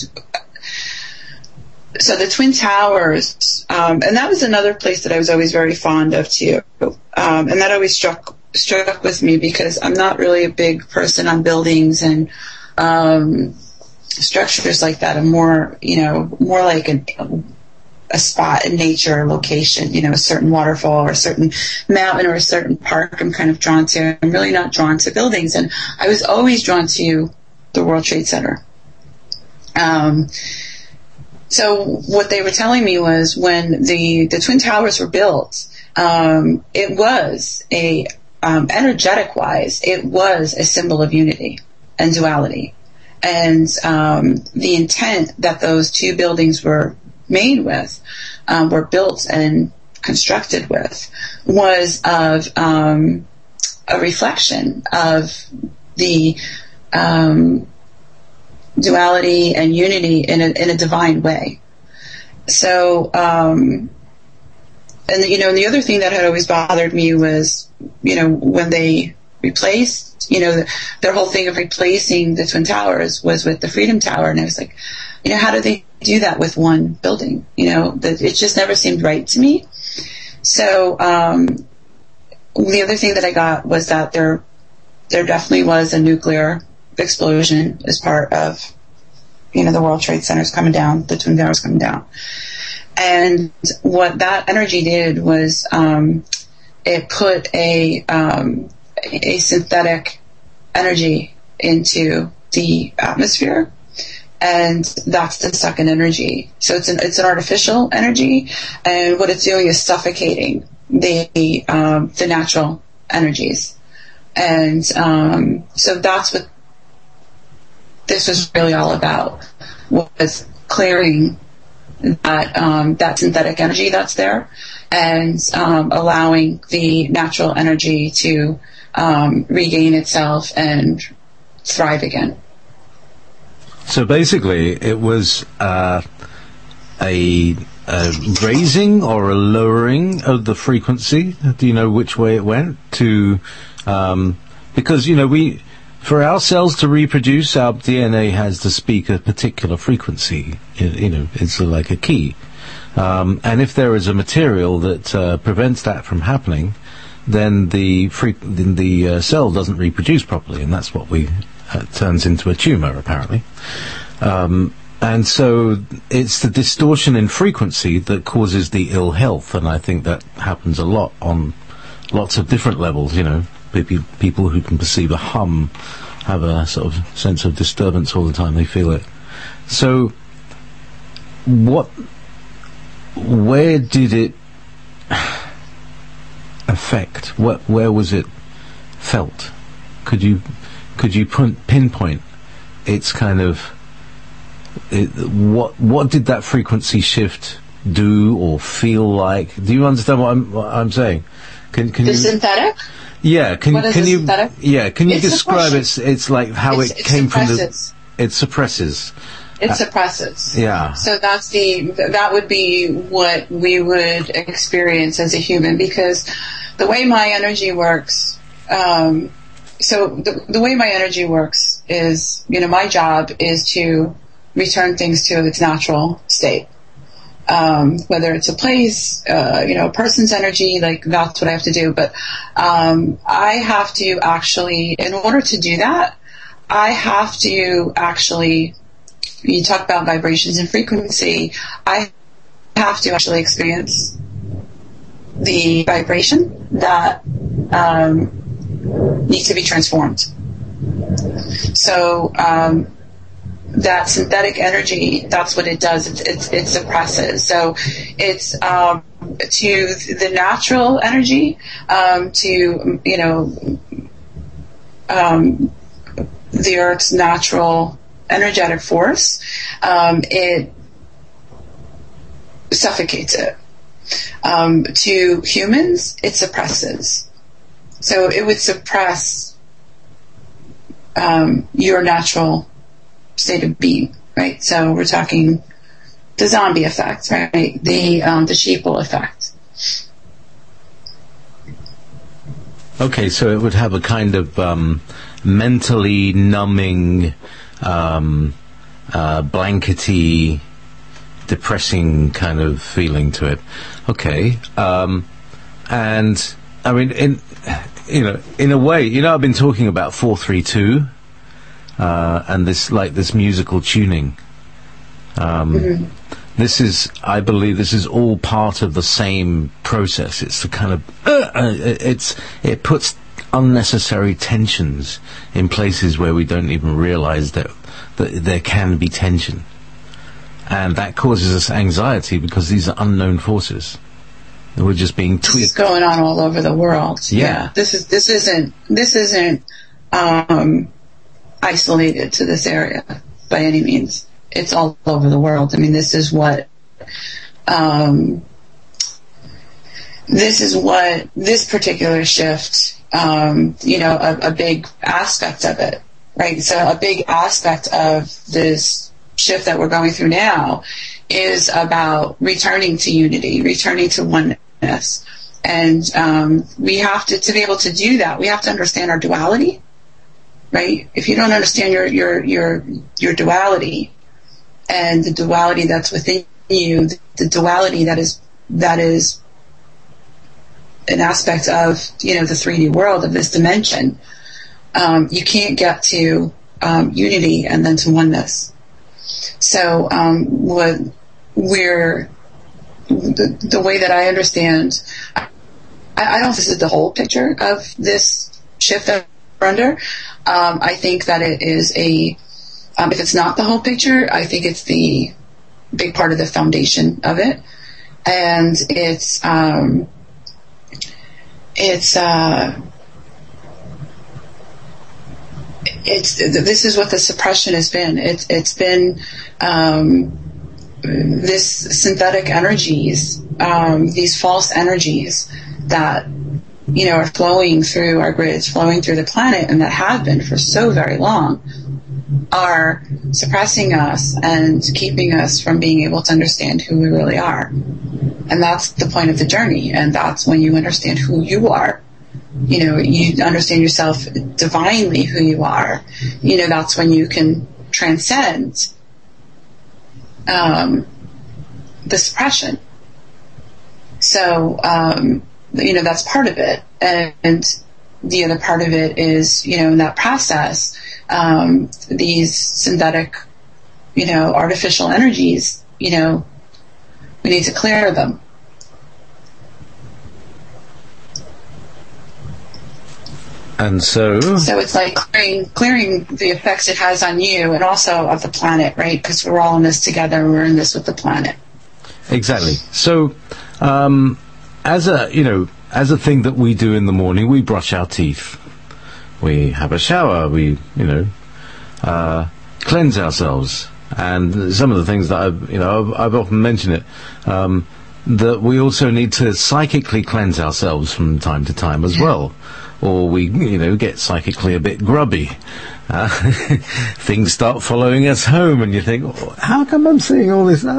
so the Twin Towers, and that was another place that I was always very fond of too. And that always struck with me because I'm not really a big person on buildings and structures like that. I'm more like a spot in nature, a location, a certain waterfall or a certain mountain or a certain park I'm kind of drawn to. I'm really not drawn to buildings. And I was always drawn to the World Trade Center. So what they were telling me was when the Twin Towers were built, it was energetic wise, it was a symbol of unity and duality. And the intent that those two buildings were made with, were built and constructed with, was of a reflection of the duality and unity in a divine way. So, and the other thing that had always bothered me was, when they replaced, their whole thing of replacing the Twin Towers was with the Freedom Tower, and I was like, how do they do that with one building? It just never seemed right to me. So, the other thing that I got was that there definitely was a nuclear explosion as part of, the World Trade Centers coming down, the Twin Towers coming down. And what that energy did was, it put a synthetic energy into the atmosphere, and that's the second energy. So it's an artificial energy, and what it's doing is suffocating the natural energies. And so that's what this was really all about, was clearing that synthetic energy that's there, and allowing the natural energy to regain itself and thrive again. So basically, it was a raising or a lowering of the frequency. Do you know which way it went to? Because for our cells to reproduce, our DNA has to speak a particular frequency. It's like a key. And if there is a material that prevents that from happening, then the cell doesn't reproduce properly, and that's what turns into a tumor, apparently. And so it's the distortion in frequency that causes the ill health, and I think that happens a lot on lots of different levels. People who can perceive a hum have a sort of sense of disturbance all the time. They feel it. So where did it affect? Where was it felt? Could you pinpoint its kind of what did that frequency shift do or feel like? Do you understand what I'm saying? Can the you, synthetic? Yeah, can you synthetic? Yeah, can you It's describe it's like how it came from it suppresses. It suppresses. Yeah. So that would be what we would experience as a human, because the way my energy works, the way my energy works is, my job is to return things to its natural state. Whether it's a place, a person's energy, like that's what I have to do. But I have to actually, in order to do that, I have to actually, you talk about vibrations and frequency, I have to actually experience the vibration that needs to be transformed. So that synthetic energy, that's what it does. It suppresses. So it's to the natural energy, to the Earth's natural energetic force, it suffocates it. To humans, it suppresses. So it would suppress your natural state of being, right? So we're talking the zombie effect, right? The sheeple effect. Okay, so it would have a kind of mentally numbing, blankety, depressing kind of feeling to it. Okay, and I mean, in a way, I've been talking about 432 and this musical tuning. I believe this is all part of the same process. It's the kind of it puts unnecessary tensions in places where we don't even realize that there can be tension, and that causes us anxiety because these are unknown forces. We're just being tweaked. This is going on all over the world. Yeah. This isn't isolated to this area by any means. It's all over the world. I mean, this is what this particular shift, a big aspect of it, right? So a big aspect of this shift that we're going through now is about returning to unity, returning to oneness. And we have to be able to do that, we have to understand our duality, right? If you don't understand your duality, and the duality that's within you, the duality that is an aspect of, the 3D world, of this dimension, you can't get to unity and then to oneness. So the way that I understand, I don't know if this is the whole picture of this shift that we're under. I think that it is if it's not the whole picture, I think it's the big part of the foundation of it. And this is what the suppression has been. It's been this synthetic energies, these false energies that are flowing through our grids, flowing through the planet, and that have been for so very long, are suppressing us and keeping us from being able to understand who we really are. And that's the point of the journey. And that's when you understand who you are. You understand yourself divinely, who you are. That's when you can transcend the suppression. So, that's part of it. And the other part of it is, in that process, these synthetic, artificial energies, we need to clear them. And so it's like clearing the effects it has on you and also of the planet, right? Because we're all in this together. We're in this with the planet. Exactly. So, as a thing that we do in the morning, we brush our teeth. We have a shower, we, cleanse ourselves. And some of the things that I've often mentioned it, that we also need to psychically cleanse ourselves from time to time as well. Or we, get psychically a bit grubby. Things start following us home, and you think, how come I'm seeing all this?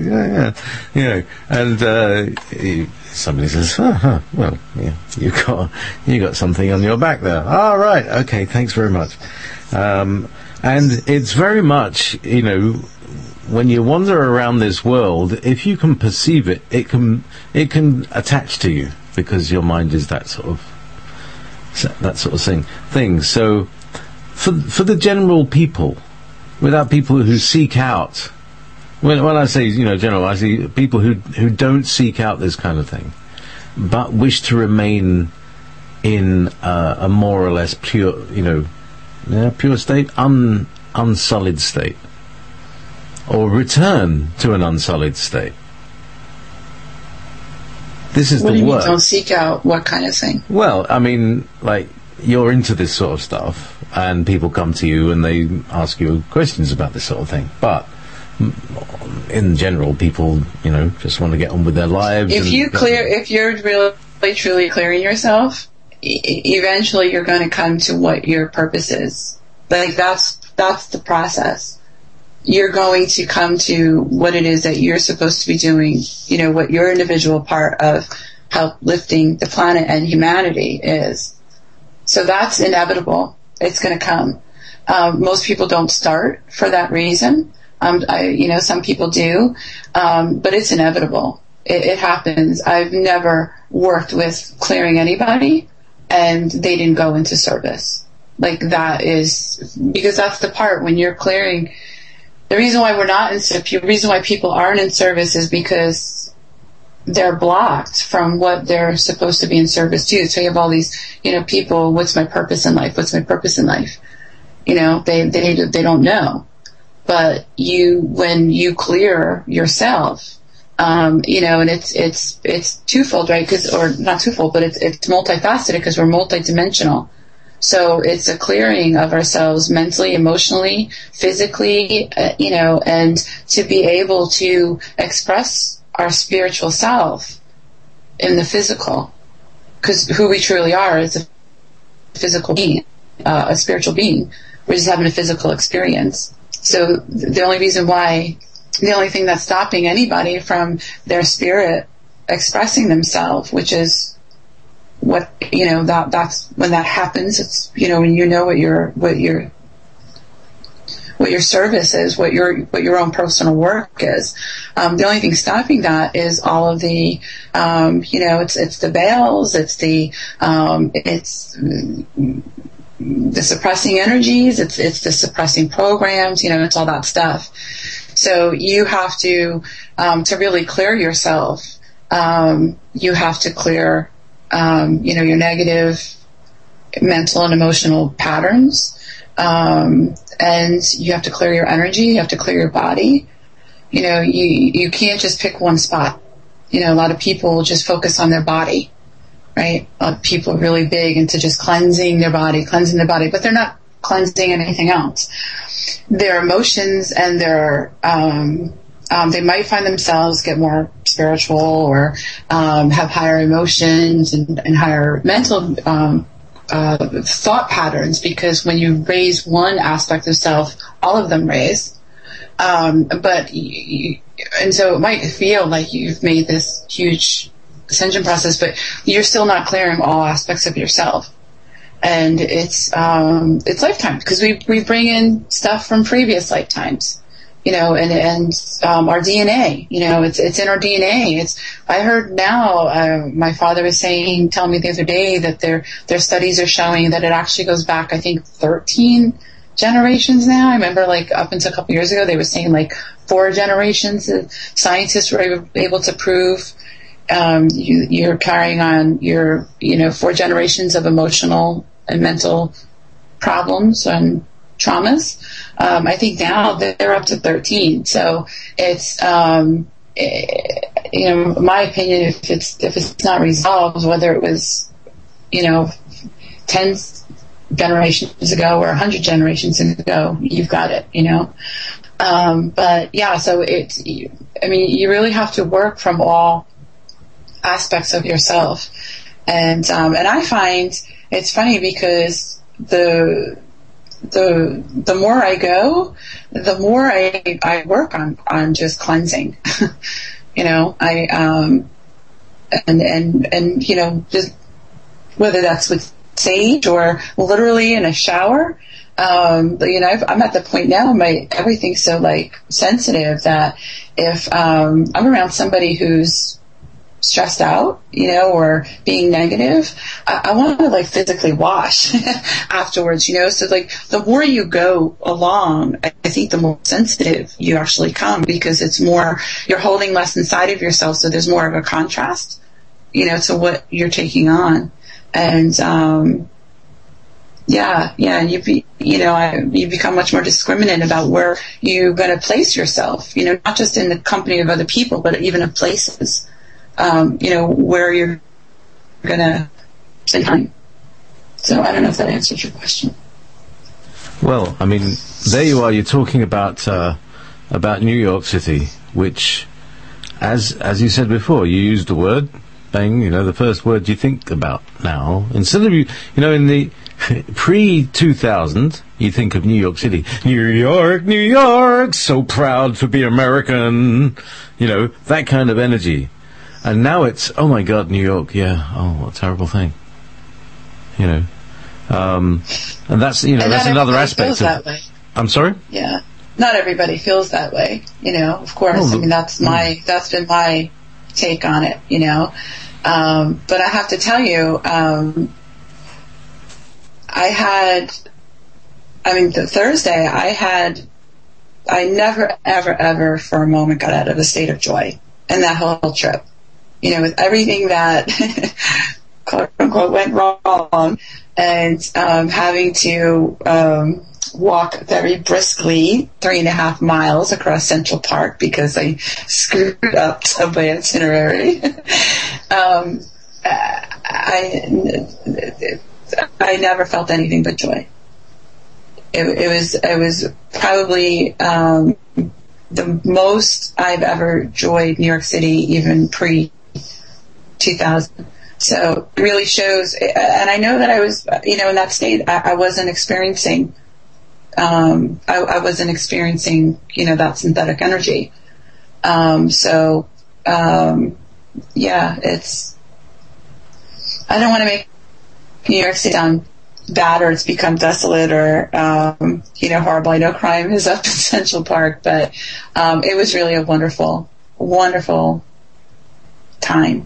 And somebody says, well, yeah, you got something on your back there. Oh, right, okay, thanks very much. And it's very much, when you wander around this world, if you can perceive it, it can attach to you because your mind is that sort of thing. So, for the general people, without people who seek out, when I say general, I see people who don't seek out this kind of thing, but wish to remain in a more or less pure, pure state, unsullied state. or return to an unsullied state. This is what the do you work. mean, don't seek out what kind of thing? Well, I mean, like, you're into this sort of stuff, and people come to you and they ask you questions about this sort of thing. But in general, people, just want to get on with their lives. If you're really truly clearing yourself, eventually you're going to come to what your purpose is. Like, that's the process. You're going to come to what it is that you're supposed to be doing, what your individual part of uplifting the planet and humanity is. So that's inevitable. It's going to come. Most people don't start for that reason. Some people do, but it's inevitable. It happens. I've never worked with clearing anybody and they didn't go into service. Like, that is, because that's the part when you're clearing. The reason why the reason why people aren't in service is because they're blocked from what they're supposed to be in service to. So you have all these, people, what's my purpose in life? What's my purpose in life? They don't know. But when you clear yourself, and it's twofold, right? Or not twofold, but it's multifaceted because we're multidimensional. So it's a clearing of ourselves mentally, emotionally, physically, and to be able to express our spiritual self in the physical. Because who we truly are is a physical being, a spiritual being. We're just having a physical experience. So the only thing that's stopping anybody from their spirit expressing themselves, which is what, that's when that happens. It's, when what your service is, what your own personal work is. The only thing stopping that is all of the, it's the veils, it's the suppressing energies, it's the suppressing programs, it's all that stuff. So you have to really clear yourself, you have to clear, your negative mental and emotional patterns, and you have to clear your energy, you have to clear your body. You can't just pick one spot. A lot of people just focus on their body. Right? People are really big into just cleansing their body, but they're not cleansing anything else. Their emotions and their, they might find themselves get more spiritual or have higher emotions and higher mental thought patterns, because when you raise one aspect of self, all of them raise. And so it might feel like you've made this huge ascension process, but you're still not clearing all aspects of yourself. And it's lifetime, because we bring in stuff from previous lifetimes, and our DNA, it's in our DNA. I heard now, my father was telling me the other day that their studies are showing that it actually goes back, I think, 13 generations now. I remember, up until a couple years ago, they were saying 4 generations. Scientists were able to prove you're carrying on your 4 generations of emotional and mental problems and traumas. I think now they're up to 13. So it's my opinion, if it's not resolved, whether it was 10 generations ago or 100 generations ago, you've got it. But yeah, so you really have to work from all aspects of yourself, and I find it's funny because the more I go, the more I work on just cleansing. Just whether that's with sage or literally in a shower. I'm at the point now, everything's so sensitive that if I'm around somebody who's stressed out, or being negative, I want to physically wash afterwards, so the more you go along, I think the more sensitive you actually come, because it's more, you're holding less inside of yourself, so there's more of a contrast, to what you're taking on. And you become much more discriminate about where you're going to place yourself, not just in the company of other people, but even of places, where you're going to spend time. So I don't know if that answers your question. Well, I mean, there you are. You're talking about New York City, which, as you said before, you used the word, bang, the first word you think about now. Instead of, in the pre-2000, you think of New York City. New York, so proud to be American. That kind of energy. And now it's, oh my God, New York, yeah, oh, what a terrible thing. And that's, that's another aspect of that way. I'm sorry? Yeah. Not everybody feels that way, of course. That's been my take on it, but I have to tell you, Thursday, I never, ever, ever for a moment got out of a state of joy in that whole trip. With everything that, quote unquote, went wrong, and having to walk very briskly 3.5 miles across Central Park because I screwed up subway itinerary. I never felt anything but joy. It was probably the most I've ever enjoyed New York City, even pre-2000. So it really shows, and I know that I was, in that state, I wasn't experiencing, that synthetic energy. I don't want to make New York City sound bad or it's become desolate or, horrible. I know crime is up in Central Park, but it was really a wonderful, wonderful time.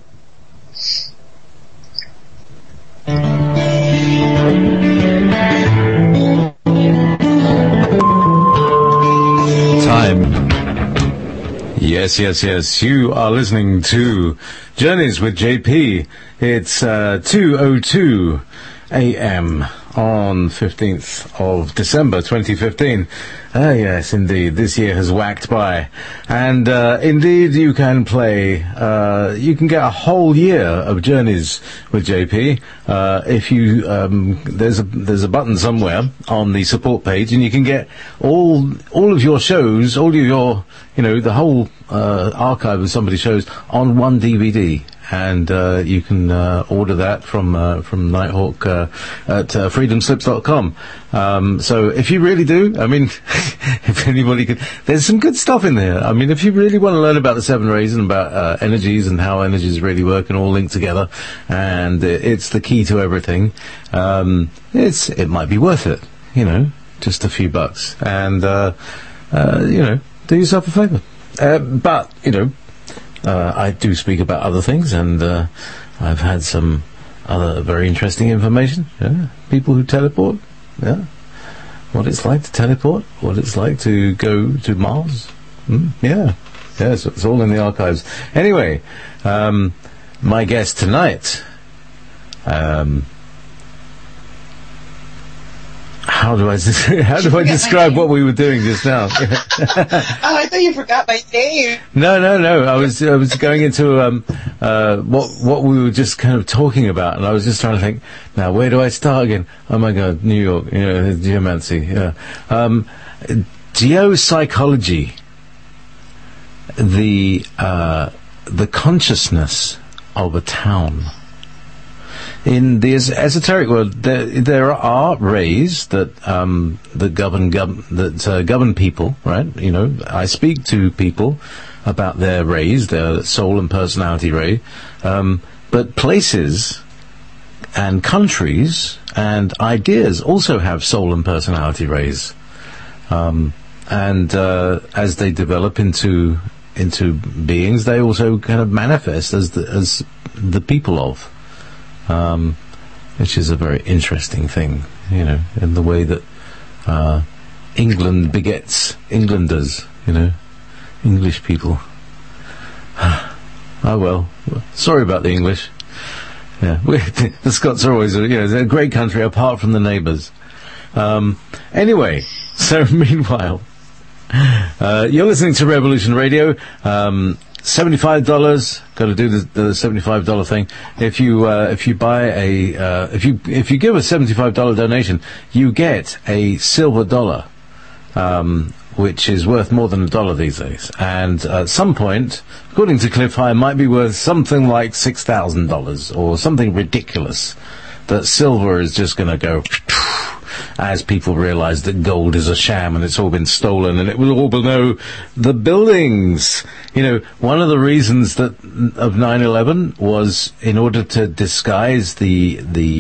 Yes. You are listening to Journeys with JP. It's 2:02 a.m. on 15th of December 2015. Yes, indeed. This year has whacked by. And indeed, you can play, you can get a whole year of Journeys with JP. If you, there's a button somewhere on the support page, and you can get all of your shows, all of your, the whole archive of somebody's shows on one DVD. And you can order that from Nighthawk at freedomslips.com. So if you really do, if anybody could, there's some good stuff in there. If you really want to learn about the 7 rays and about energies and how energies really work and all linked together, and it's the key to everything, it might be worth it, just a few bucks. And, do yourself a favour. But, I do speak about other things, and I've had some other very interesting information. Yeah, people who teleport. Yeah, what it's like to teleport. What it's like to go to Mars. Yeah, so it's all in the archives. Anyway, my guest tonight. How do I describe what we were doing just now? Oh, I thought you forgot my name. No. I was going into what we were just kind of talking about, and I was just trying to think. Now, where do I start again? Oh my God, New York, geomancy. Yeah, geopsychology. The consciousness of a town. In the esoteric world, there are rays that govern people, right? I speak to people about their rays, their soul and personality ray, but places and countries and ideas also have soul and personality rays, and as they develop into beings, they also kind of manifest as the people of. Which is a very interesting thing, in the way that England begets Englanders, English people. Oh well, sorry about the English. Yeah, the Scots are always, they're a great country apart from the neighbours. Anyway, so meanwhile, you're listening to Revolution Radio. $75. Got to do the $75 thing. If you buy if you give a $75 donation, you get a silver dollar, which is worth more than $1 these days. And at some point, according to Cliff High, might be worth something like $6,000 or something ridiculous. That silver is just going to go as people realise that gold is a sham and it's all been stolen, and it will all below the buildings. One of the reasons of 9/11 was in order to disguise the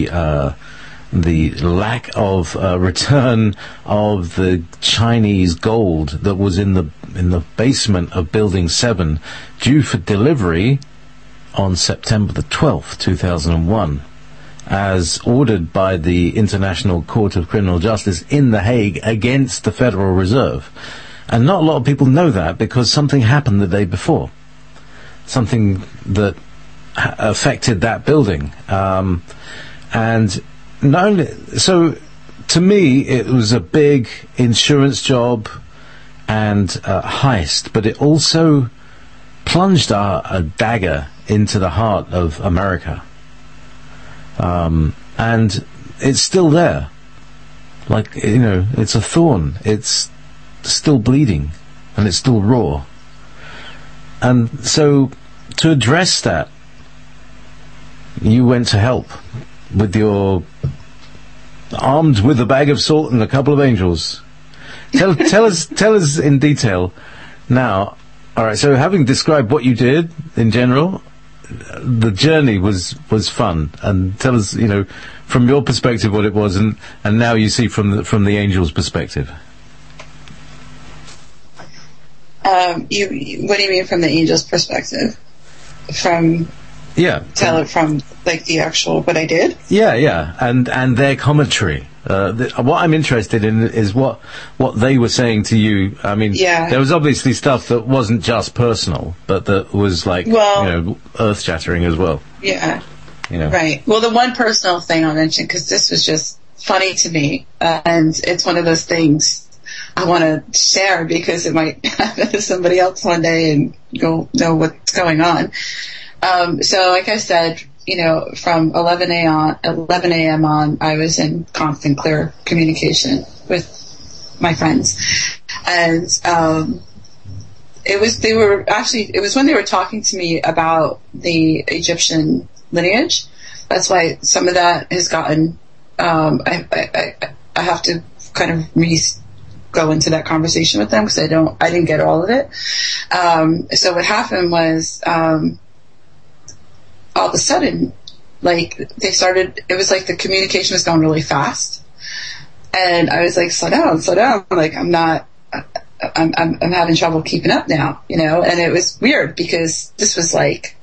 lack of return of the Chinese gold that was in the basement of Building 7, due for delivery on September the 12th, 2001. As ordered by the International Court of Criminal Justice in The Hague against the Federal Reserve. And not a lot of people know that because something happened the day before. Something that affected that building. And not only, so to me it was a big insurance job and heist, but it also plunged a dagger into the heart of America. And it's still there. It's a thorn. It's still bleeding, and it's still raw. And so, to address that, you went to help with armed with a bag of salt and a couple of angels. Tell us in detail now. All right. So, having described what you did in general, the journey was fun, and tell us, from your perspective what it was, and now you see from the angels' perspective. What do you mean from the angels' perspective? Tell it from the actual what I did. Yeah, and their commentary. What I'm interested in is what they were saying to you. I mean, there was obviously stuff that wasn't just personal, but that was earth-shattering as well. Yeah. Right. Well, the one personal thing I'll mention, because this was just funny to me, and it's one of those things I want to share because it might happen to somebody else one day and go know what's going on. So, like I said, from 11 a.m. on, I was in constant, clear communication with my friends. And it was when they were talking to me about the Egyptian lineage. That's why some of that has gotten, I have to kind of go into that conversation with them because I didn't get all of it. So what happened was, all of a sudden, it was like the communication was going really fast. And I was like, slow down. Like, I'm having trouble keeping up now, and it was weird because this was like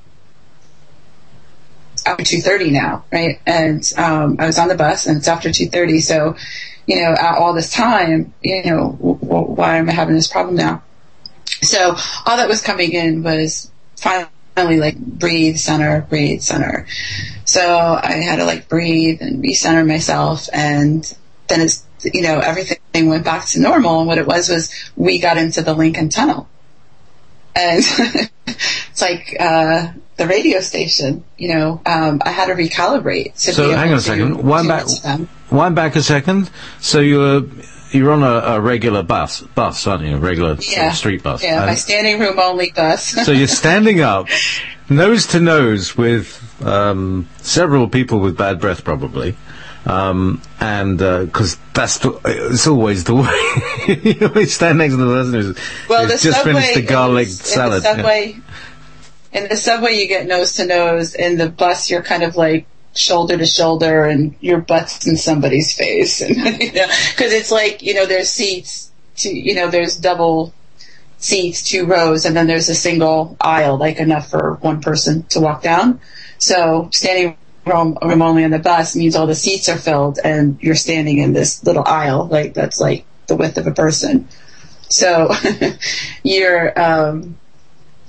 after 2:30 now, right? And, I was on the bus and it's after 2:30. So, all this time, why am I having this problem now? So all that was coming in was finally breathe, center. So I had to breathe and recenter myself, and then everything went back to normal. And what it was we got into the Lincoln Tunnel, and it's like the radio station. I had to recalibrate. So hang on a second. Wind back a second. So you're on a regular bus, aren't you? A regular sort of street bus. Yeah, my standing room only bus. So you're standing up, nose to nose with several people with bad breath, probably, and because it's always the way. You always stand next to the person who's just finished a garlic salad. In the subway, you get nose to nose. In the bus, you're kind of shoulder to shoulder, and your butt's in somebody's face, and because it's there's seats there's double seats, 2 rows, and then there's a single aisle, enough for one person to walk down. So standing room only on the bus means all the seats are filled, and you're standing in this little aisle, that's the width of a person. So you're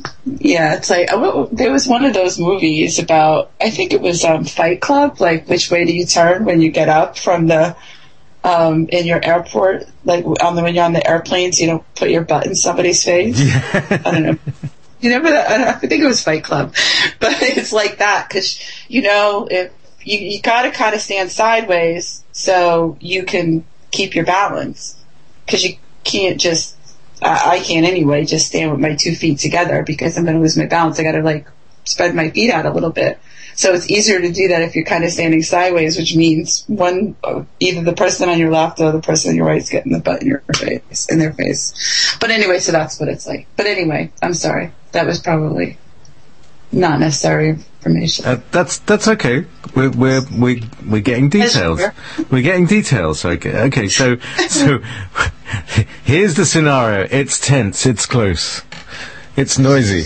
Yeah, it's like, there was one of those movies about, I think it was Fight Club, like which way do you turn when you get up from the, in your airport, like when you're on the airplanes, you don't put your butt in somebody's face. Yeah. I don't know. You remember that? I think it was Fight Club, but it's like that because, if you got to kind of stand sideways so you can keep your balance, because you can't just, I can't anyway, just stand with my 2 feet together because I'm going to lose my balance. I got to like spread my feet out a little bit. So it's easier to do that if you're kind of standing sideways, which means either the person on your left or the person on your right is getting the butt in their face. But anyway, so that's what it's like. But anyway, I'm sorry. That was probably not necessary information. That's okay. We're getting details. We're getting details. Okay. So here's the scenario. It's tense. It's close. It's noisy.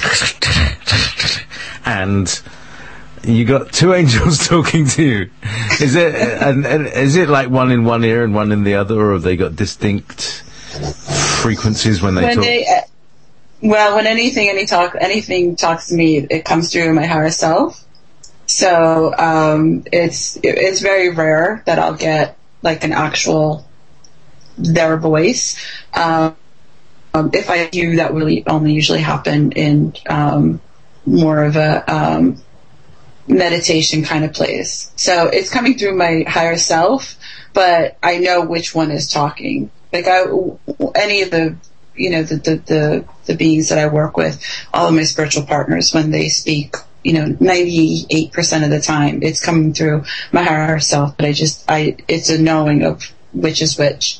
And you got 2 angels talking to you. Is it like one in one ear and one in the other, or have they got distinct frequencies when they talk? When anything talks to me, it comes through my higher self. So it's very rare that I'll get like an actual their voice. If I do, that will only usually happen in more of a meditation kind of place. So it's coming through my higher self, but I know which one is talking. Like any of the the beings that I work with, all of my spiritual partners, when they speak, 98% of the time, it's coming through my higher self, but it's a knowing of which is which.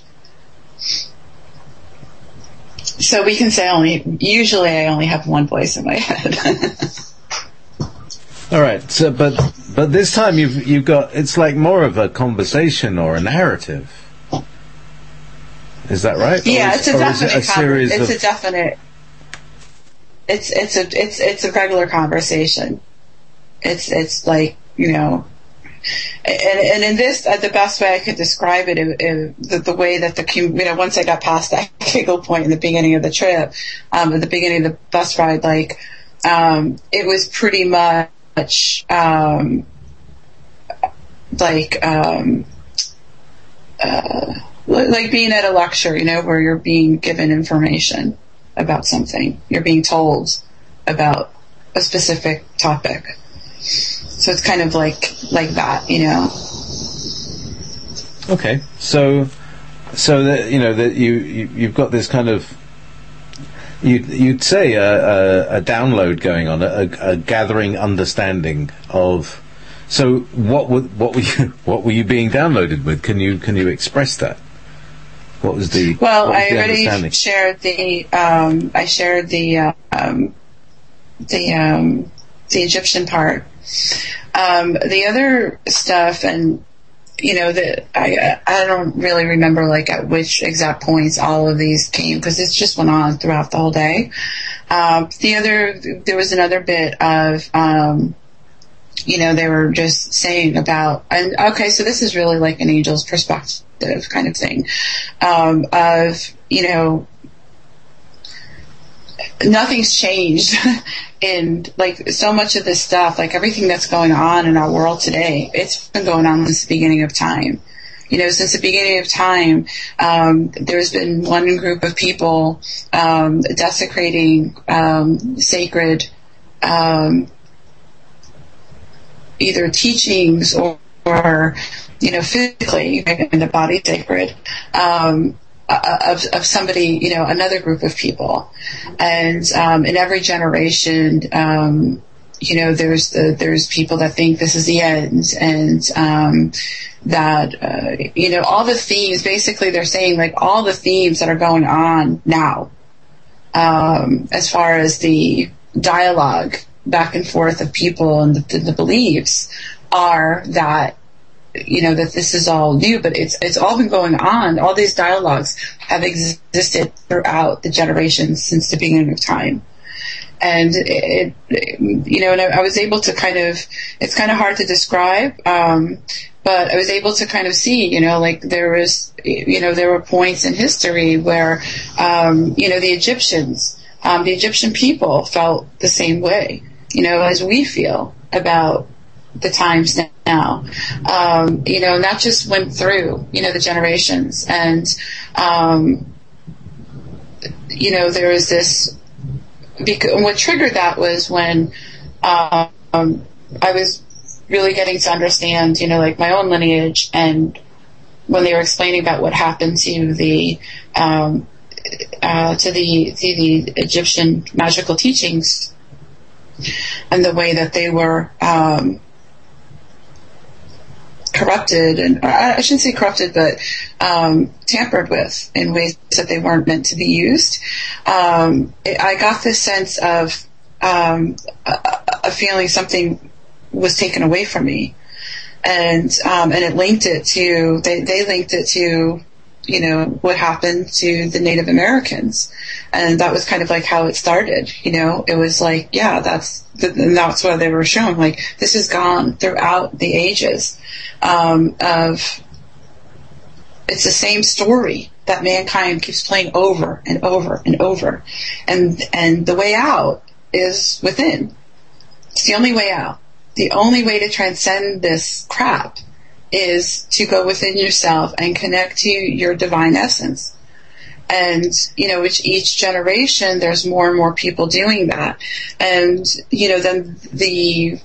So we can say usually I only have one voice in my head. All right. So, but this time you've got, it's like more of a conversation or a narrative. Is that right? Yeah, it's a definite. It's a regular conversation. It's like, and in this, the best way I could describe it, the way that once I got past that giggle point in the beginning of the trip, at the beginning of the bus ride, like, it was pretty much, like being at a lecture, where you're being given information about something. You're being told about a specific topic. So it's kind of like that, Okay. So that, that you've got this kind of, you'd say a download going on, a gathering understanding of. So what were you being downloaded with? Can you express that? What was the? Well, I already shared the Egyptian part. The other stuff, and I don't really remember like at which exact points all of these came, because it just went on throughout the whole day. There was another bit of they were just saying about, and okay, so this is really like an angel's perspective kind of thing, nothing's changed in like so much of this stuff, like everything that's going on in our world today, it's been going on since the beginning of time. Since the beginning of time, there's been one group of people desecrating sacred either teachings or physically, and the body sacred, of somebody, another group of people. And in every generation, there's people that think this is the end, and that all the themes, basically they're saying like all the themes that are going on now, as far as the dialogue back and forth of people and the beliefs, are that that this is all new, but it's all been going on. All these dialogues have existed throughout the generations since the beginning of time. And and I was able to it's kind of hard to describe, but I was able to kind of see, like there was, there were points in history where, the Egyptians, the Egyptian people felt the same way, as we feel about the times now. And that just went through, the generations. And, there was this, because what triggered that was when I was really getting to understand, like my own lineage, and when they were explaining about what happened to the Egyptian magical teachings and the way that they were corrupted, and I shouldn't say corrupted, but tampered with in ways that they weren't meant to be used. I got this sense of a feeling something was taken away from me, and it linked it to they linked it to what happened to the Native Americans, and that was kind of like how it started. It was like, yeah, that's what they were shown. Like, this has gone throughout the ages. It's the same story that mankind keeps playing over and over and over, and the way out is within. It's the only way out. The only way to transcend this crap is to go within yourself and connect to your divine essence. And, which each generation, there's more and more people doing that. And, then the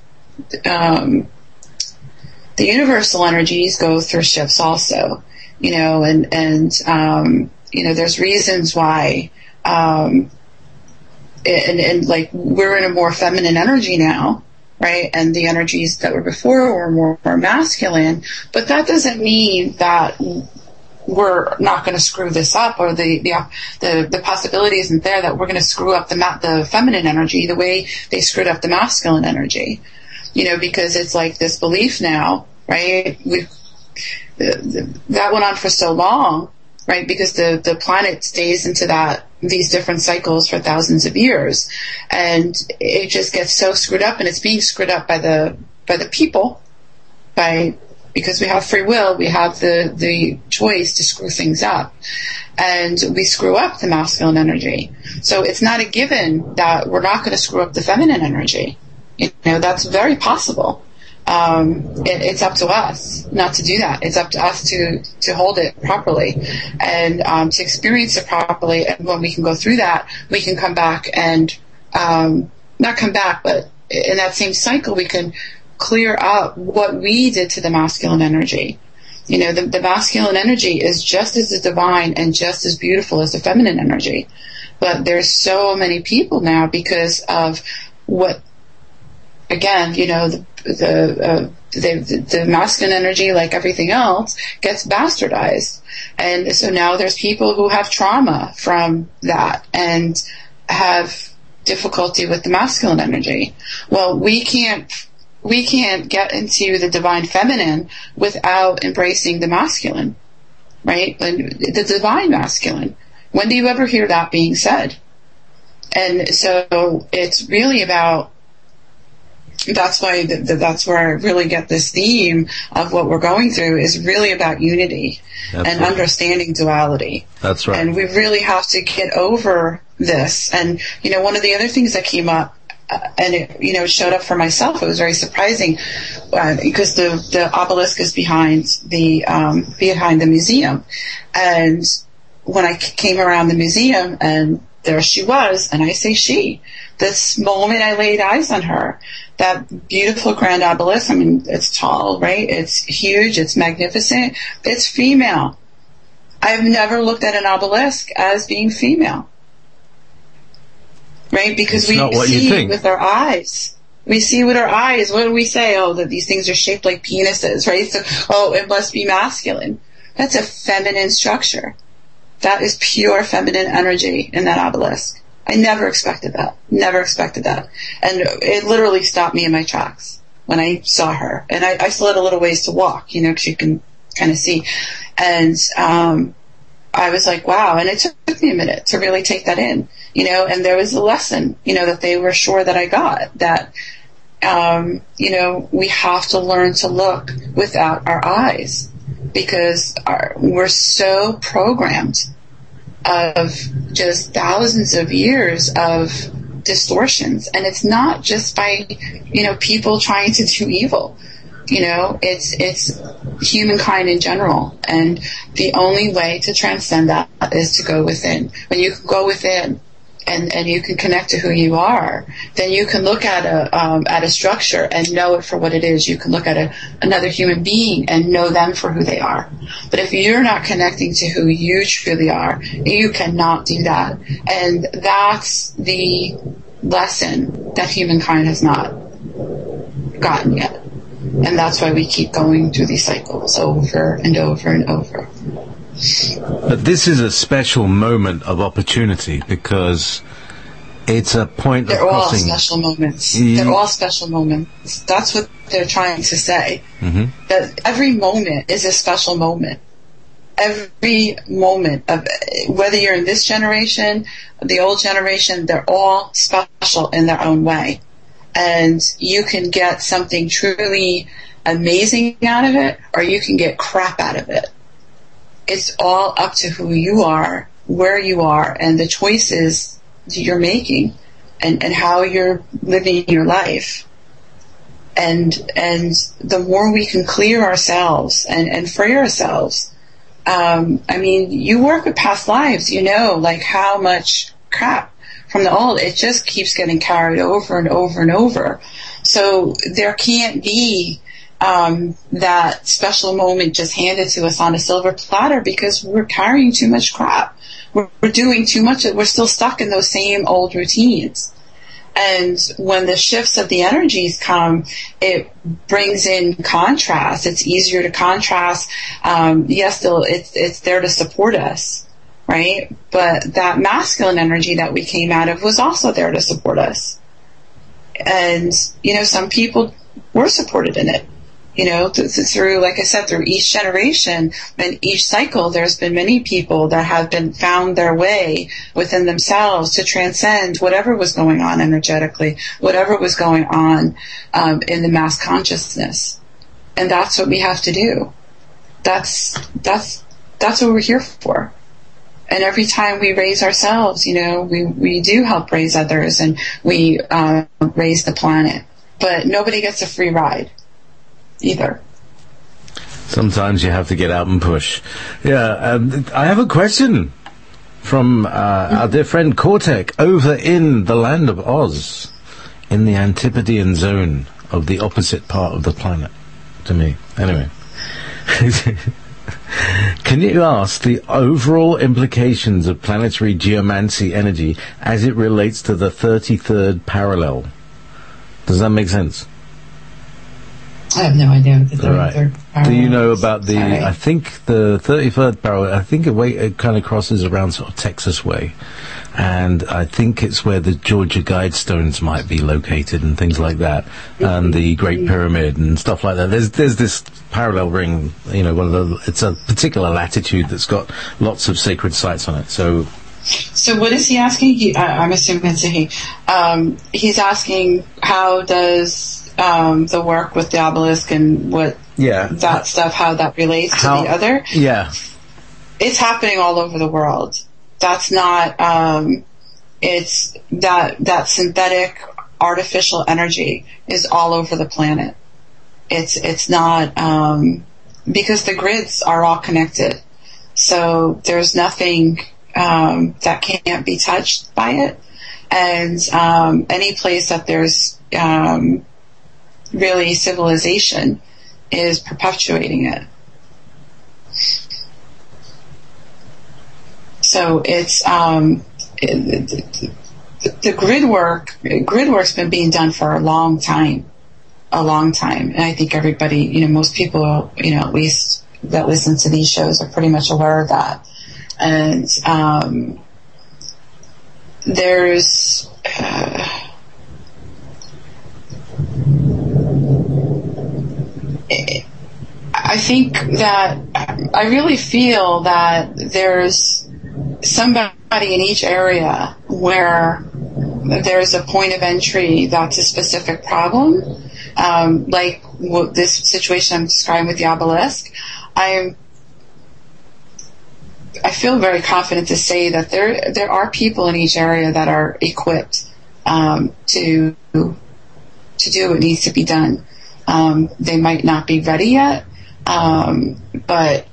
universal energies go through shifts also, and there's reasons why, and like, we're in a more feminine energy now, right? And the energies that were before were more masculine, but that doesn't mean that we're not going to screw this up, or the possibility isn't there that we're going to screw up the feminine energy the way they screwed up the masculine energy, because it's like this belief now, right? That went on for so long, right? Because the planet stays into these different cycles for thousands of years, and it just gets so screwed up, and it's being screwed up by the people, because we have free will, we have the choice to screw things up, and we screw up the masculine energy. So it's not a given that we're not going to screw up the feminine energy. That's very possible. It's up to us not to do that. It's up to us to hold it properly, and to experience it properly. And when we can go through that, we can come back and not come back, but in that same cycle, we can clear up what we did to the masculine energy. The masculine energy is just as divine and just as beautiful as the feminine energy. But there's so many people now, because of what, again, the masculine energy, like everything else, gets bastardized. And so now there's people who have trauma from that and have difficulty with the masculine energy. Well, we can't get into the divine feminine without embracing the masculine, right? The divine masculine. When do you ever hear that being said? And so it's really about, that's why that's where I really get this theme of what we're going through is really about unity and understanding duality. That's right. And we really have to get over this. And, one of the other things that came up, and it showed up for myself, it was very surprising, because the obelisk is behind the museum. And when I came around the museum, and there she was, and I say she, this moment I laid eyes on her, that beautiful grand obelisk, I mean, it's tall, right? It's huge, it's magnificent, it's female. I've never looked at an obelisk as being female. Right? Because we see with our eyes. We see with our eyes. What do we say? Oh, that these things are shaped like penises, right? So, it must be masculine. That's a feminine structure. That is pure feminine energy in that obelisk. I never expected that. Never expected that. And it literally stopped me in my tracks when I saw her. And I still had a little ways to walk, because you can kind of see. And I was like, wow. And it took me a minute to really take that in, and there was a lesson, that they were sure that I got, that, we have to learn to look without our eyes, because we're so programmed of just thousands of years of distortions. And it's not just by, people trying to do evil. It's humankind in general. And the only way to transcend that is to go within. When you can go within and you can connect to who you are, then you can look at a structure and know it for what it is. You can look at another human being and know them for who they are. But if you're not connecting to who you truly are, you cannot do that. And that's the lesson that humankind has not gotten yet. And that's why we keep going through these cycles over and over and over. But this is a special moment of opportunity because it's a point they're of crossing. They're all special moments. They're all special moments. That's what they're trying to say. Mm-hmm. That every moment is a special moment. Every moment of whether you're in this generation, the old generation, they're all special in their own way. And you can get something truly amazing out of it, or you can get crap out of it. It's all up to who you are, where you are, and the choices you're making, and how you're living your life. And the more we can clear ourselves and free ourselves, you work with past lives, like how much crap from the old, it just keeps getting carried over and over and over. So there can't be that special moment just handed to us on a silver platter because we're carrying too much crap. We're doing too much. We're still stuck in those same old routines. And when the shifts of the energies come, it brings in contrast. It's easier to contrast. Yes, it's there to support us. Right? But that masculine energy that we came out of was also there to support us. And, some people were supported in it. Through, like I said, through each generation and each cycle, there's been many people that have found their way within themselves to transcend whatever was going on energetically, whatever was going on in the mass consciousness. And that's what we have to do. That's what we're here for. And every time we raise ourselves, we do help raise others, and we raise the planet. But nobody gets a free ride either. Sometimes you have to get out and push. Yeah, I have a question from our dear friend Cortec over in the land of Oz, in the Antipodean zone of the opposite part of the planet to me. Anyway. Can you ask the overall implications of planetary geomancy energy as it relates to the 33rd parallel? Does that make sense? I have no idea what the 33rd parallel Do you know about the, Sorry. I think the 33rd parallel, I think it kind of crosses around sort of Texas way. And I think it's where the Georgia Guidestones might be located and things like that, and the Great Pyramid and stuff like that. There's this parallel ring, it's a particular latitude that's got lots of sacred sites on it. So what is he asking? I'm assuming it's a he. He's asking how does the work with the obelisk and that stuff, how that relates to the other? Yeah. It's happening all over the world. That's not, it's that synthetic artificial energy is all over the planet. It's not, because the grids are all connected. So there's nothing, that can't be touched by it. And, any place that there's, really civilization is perpetuating it. So it's the grid work's been being done for a long time, and I think everybody, most people, at least that listen to these shows are pretty much aware of that. And there's I think that I really feel that there's somebody in each area where there's a point of entry that's a specific problem, like this situation I'm describing with the obelisk. I feel very confident to say that there are people in each area that are equipped to do what needs to be done. They might not be ready yet, but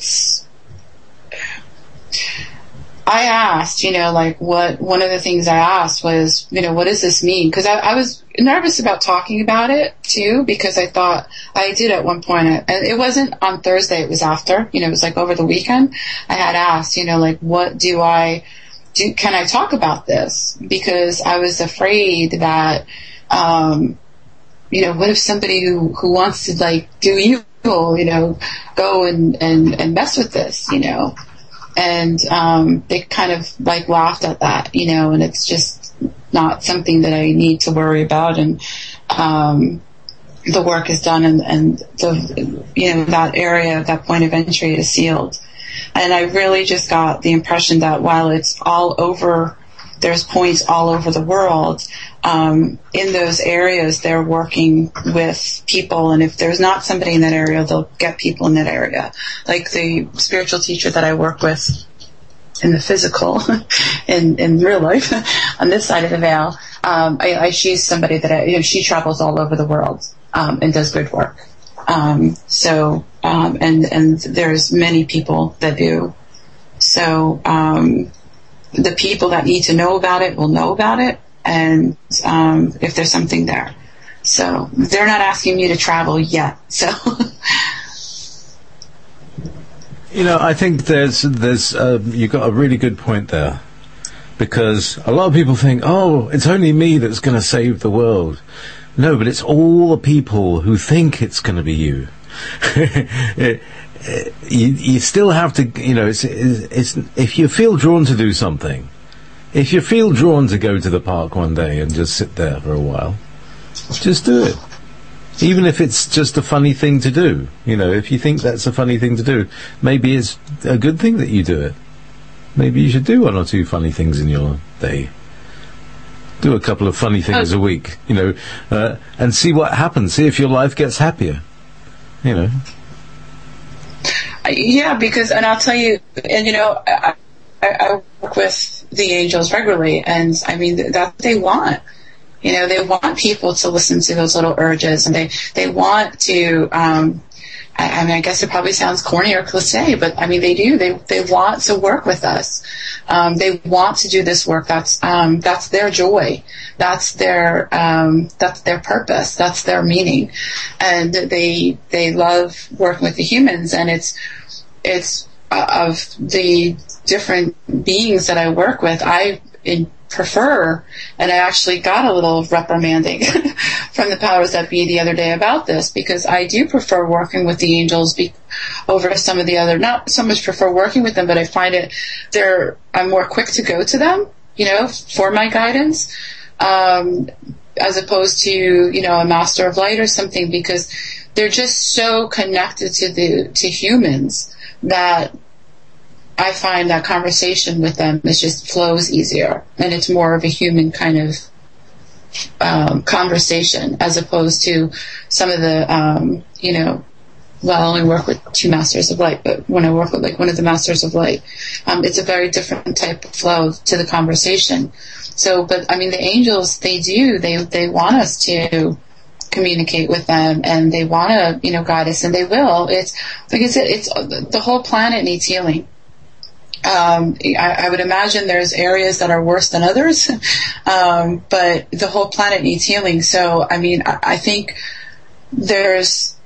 I asked, one of the things I asked was, what does this mean? Because I was nervous about talking about it too, because I thought I did at one point, and it wasn't on Thursday, it was after, it was like over the weekend. I had asked, what do I do? Can I talk about this? Because I was afraid that, what if somebody who wants to do evil, go and mess with this, And they kind of laughed at that, and it's just not something that I need to worry about. And the work is done, and that area, that point of entry is sealed. And I really just got the impression that while it's all over, there's points all over the world, in those areas they're working with people, and if there's not somebody in that area, they'll get people in that area. Like the spiritual teacher that I work with in the physical, in real life, on this side of the veil, she's somebody that she travels all over the world, and does good work. And there's many people that do. So, the people that need to know about it will know about it, and if there's something there. So they're not asking me to travel yet. So, I think there's you got a really good point there, because a lot of people think, oh, it's only me that's going to save the world. No, but it's all the people who think it's going to be you. You still have to, it's if you feel drawn to do something, if you feel drawn to go to the park one day and just sit there for a while, just do it. Even if it's just a funny thing to do, if you think that's a funny thing to do, maybe it's a good thing that you do it. Maybe you should do one or two funny things in your day. Do a couple of funny things a week, and see what happens. See if your life gets happier, Yeah, because, and I'll tell you, and I work with the angels regularly, and I mean, that they want. They want people to listen to those little urges, and they want to, I guess it probably sounds corny or cliche, but I mean, they do. They want to work with us. They want to do this work. That's their joy. That's their purpose. That's their meaning. And they love working with the humans, and it's of the different beings that I work with, I prefer, and I actually got a little reprimanding from the powers that be the other day about this, because I do prefer working with the angels over some of the other, not so much prefer working with them, but I find I'm more quick to go to them, for my guidance, as opposed to, a master of light or something, because they're just so connected to humans that I find that conversation with them just flows easier, and it's more of a human kind of conversation, as opposed to some of the, well, I only work with two masters of light, but when I work with one of the masters of light, it's a very different type of flow to the conversation. So, but I mean, the angels, they want us to communicate with them, and they want to, guide us, and they will. It's, like I said, the whole planet needs healing. I would imagine there's areas that are worse than others, but the whole planet needs healing. So, I mean, I think if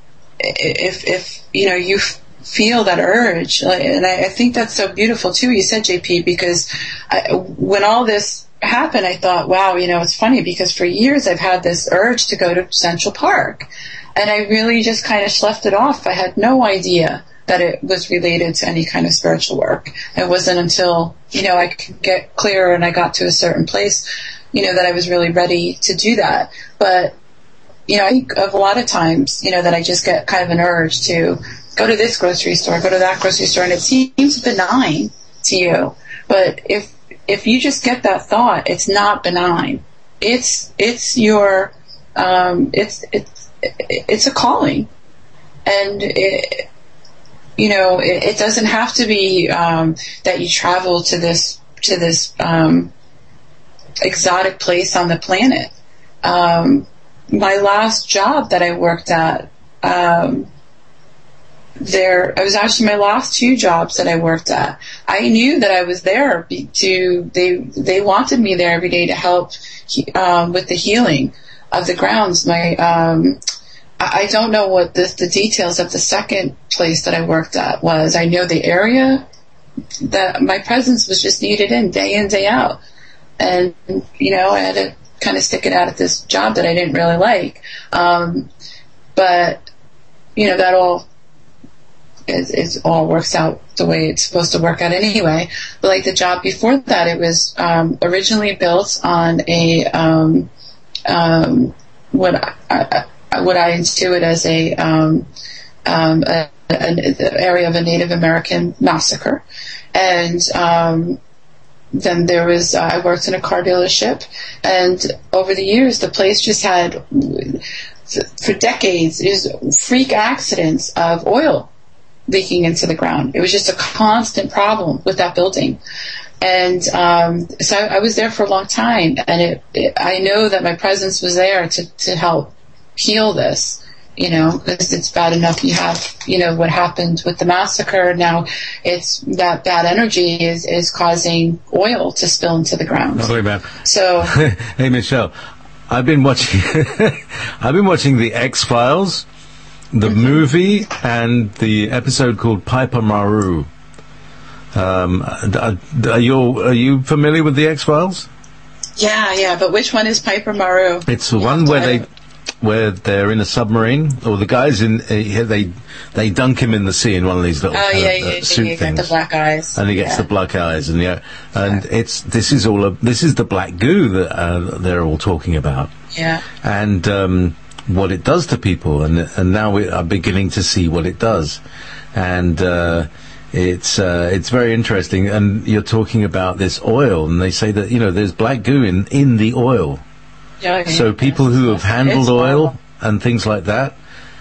you feel that urge, and I think that's so beautiful too, you said, JP, because when all this happened, I thought, wow, it's funny, because for years I've had this urge to go to Central Park, and I really just kind of sloughed it off. I had no idea that it was related to any kind of spiritual work. It wasn't until, I could get clearer and I got to a certain place, that I was really ready to do that. But, I think of a lot of times, that I just get kind of an urge to go to this grocery store, go to that grocery store, and it seems benign to you. But if you just get that thought, it's not benign. It's your, it's a calling. And it doesn't have to be that you travel to this exotic place on the planet. My last job that I worked at, it was actually my last 2 jobs that I worked at. I knew that I was there they wanted me there every day to help with the healing of the grounds. I don't know what the details of the second place that I worked at was. I know the area that my presence was just needed in, day out. And, I had to kind of stick it out at this job that I didn't really like. But, that all it all works out the way it's supposed to work out anyway. But like the job before that, it was originally built on a what I intuit as an area of a Native American massacre, and then there was I worked in a car dealership, and over the years the place just had, for decades, it was freak accidents of oil leaking into the ground. It was just a constant problem with that building. And so I was there for a long time, and I know that my presence was there to help heal this, because it's bad enough you have, what happened with the massacre. Now it's that bad energy is causing oil to spill into the ground. Not very bad. So, hey, Michelle, I've been watching the X-Files, the movie, and the episode called Piper Maru. Are you familiar with the X-Files? Yeah, but which one is Piper Maru? It's the one where they're in a submarine, or the guys they dunk him in the sea in one of these little suit things. The black eyes, and he gets the black eyes, and this is the black goo that they're all talking about. Yeah, and what it does to people, and now we are beginning to see what it does, and it's very interesting. And you're talking about this oil, and they say that there's black goo in the oil. So people who have handled oil and things like that,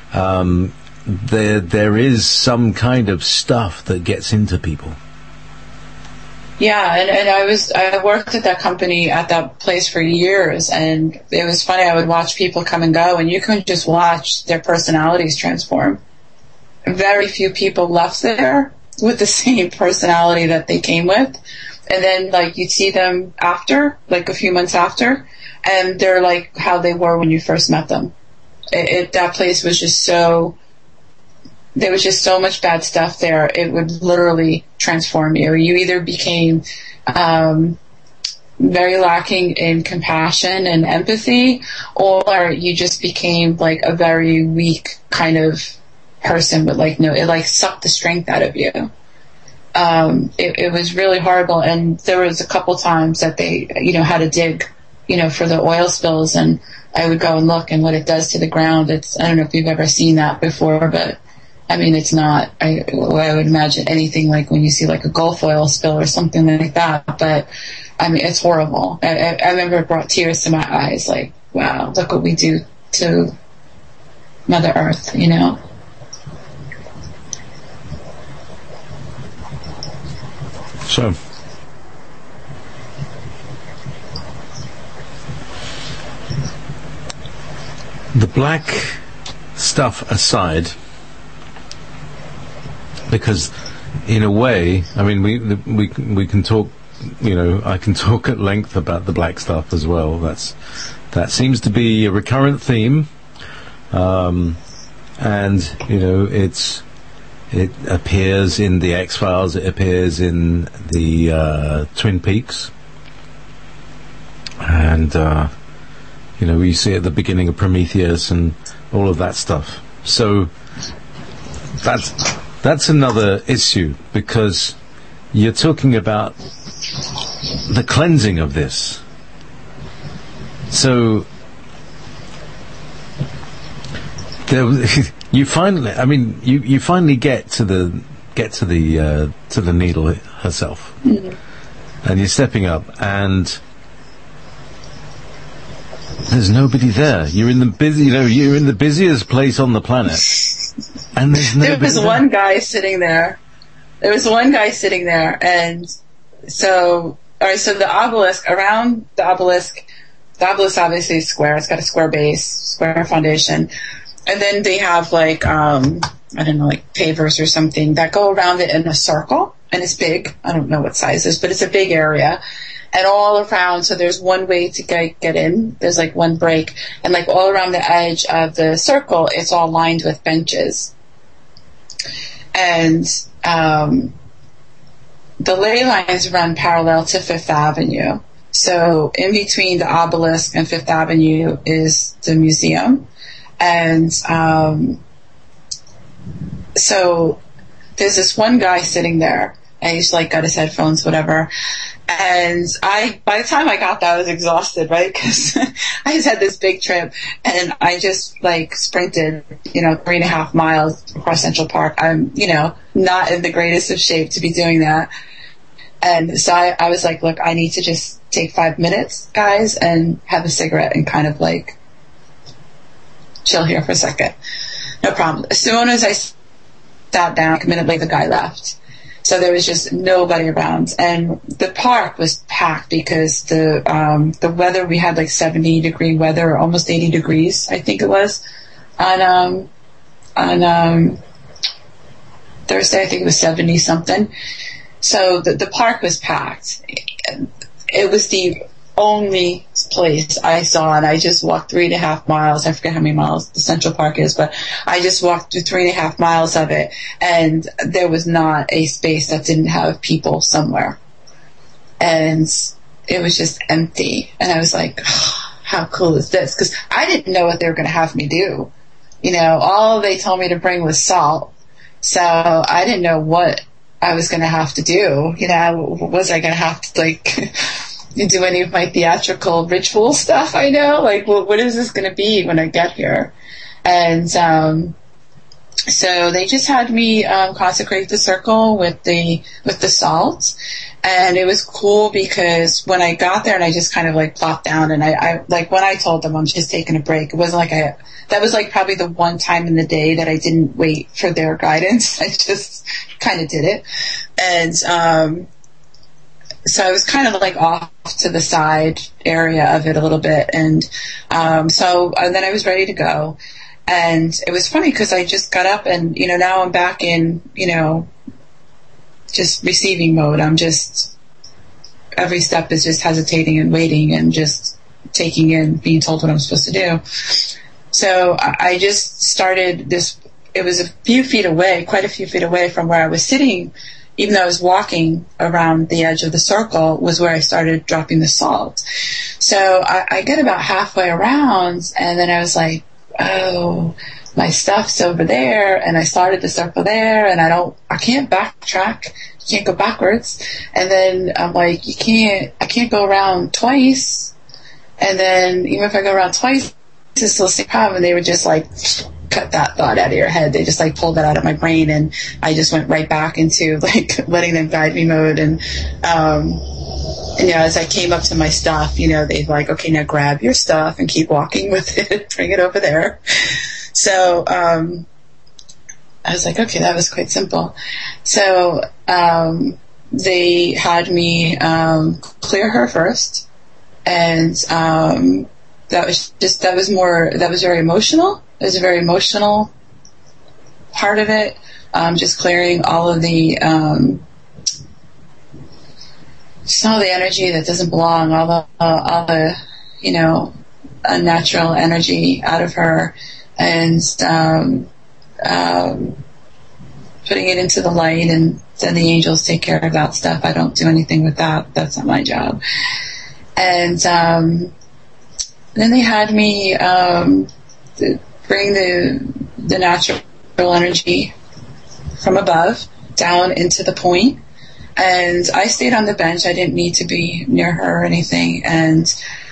there is some kind of stuff that gets into people. Yeah, and I worked at that company, at that place for years, and it was funny. I would watch people come and go, and you can just watch their personalities transform. Very few people left there with the same personality that they came with. And then, you'd see them after, a few months after, and they're like how they were when you first met them. That place was just there was just so much bad stuff there. It would literally transform you. You either became very lacking in compassion and empathy, or you just became a very weak kind of person, but it sucked the strength out of you. It was really horrible, and there was a couple times that they, had to dig, for the oil spills, and I would go and look, and what it does to the ground. I don't know if you've ever seen that before, but I mean, it's not, I would imagine anything like when you see a Gulf oil spill or something like that, but I mean, it's horrible. I remember it brought tears to my eyes, wow, look what we do to Mother Earth, So, the black stuff aside, because in a way, I mean, we can talk, I can talk at length about the black stuff as well. That seems to be a recurrent theme, and it appears in the X-Files, it appears in the Twin Peaks, and we see at the beginning of Prometheus and all of that stuff. So that's another issue, because you're talking about the cleansing of this. So you finally, you finally get to the needle herself, and you're stepping up, and there's nobody there. You're in the busiest place on the planet, And there's there was one guy sitting there. And so, all right, so the obelisk, around the obelisk obviously is square. It's got a square base, square foundation. And then they have like, I don't know, like pavers or something that go around it in a circle. And it's big. I don't know what size it is, but it's a big area. And all around, so there's one way to get in. There's like one break. And like all around the edge of the circle, it's all lined with benches. And the ley lines run parallel to Fifth Avenue. So in between the obelisk and Fifth Avenue is the museum. And so there's this one guy sitting there, and he's like got his headphones, whatever. And by the time I got there, I was exhausted, right? Because I just had this big trip, and I just like sprinted, 3.5 miles across Central Park. I'm, not in the greatest of shape to be doing that. And so I was like, look, I need to just take 5 minutes, guys, and have a cigarette and kind of like chill here for a second. No problem. As soon as I sat down, a minute later, the guy left. So there was just nobody around, and the park was packed because the weather, we had like 70-degree weather, almost 80 degrees, I think it was, on Thursday. I think it was 70 something. So the park was packed. It was the only place I saw, and I just walked 3.5 miles. I forget how many miles the Central Park is, but I just walked through 3.5 miles of it, and there was not a space that didn't have people somewhere. And it was just empty. And I was like, oh, how cool is this? Because I didn't know what they were going to have me do. All they told me to bring was salt. So I didn't know what I was going to have to do. Was I going to have to, like, do any of my theatrical ritual stuff? I know, like, well, what is this going to be when I get here? And so they just had me consecrate the circle with the salt, and it was cool because when I got there and I just kind of like plopped down, and I like when I told them I'm just taking a break, it wasn't like that was like probably the one time in the day that I didn't wait for their guidance. I just kind of did it, and so I was kind of like off to the side area of it a little bit. And then I was ready to go. And it was funny because I just got up and, now I'm back in, just receiving mode. I'm just, every step is just hesitating and waiting and just taking in, being told what I'm supposed to do. So I just started this, it was quite a few feet away from where I was sitting. Even though I was walking around the edge of the circle, was where I started dropping the salt. So I get about halfway around, and then I was like, oh, my stuff's over there, and I started the circle there, and I can't backtrack, you can't go backwards. And then I'm like, I can't go around twice. And then even if I go around twice, it's still the same problem. And they were just like, cut that thought out of your head. They just like pulled that out of my brain, and I just went right back into like letting them guide me mode. And as I came up to my stuff, they'd like, okay, now grab your stuff and keep walking with it, bring it over there. So I was like, okay, that was quite simple. So they had me clear her first, and that was very emotional. It was a very emotional part of it, just clearing all of the energy that doesn't belong, all the unnatural energy out of her, and putting it into the light, and then the angels take care of that stuff. I don't do anything with that. That's not my job. And then they had me bring the natural energy from above down into the point. And I stayed on the bench. I didn't need to be near her or anything. And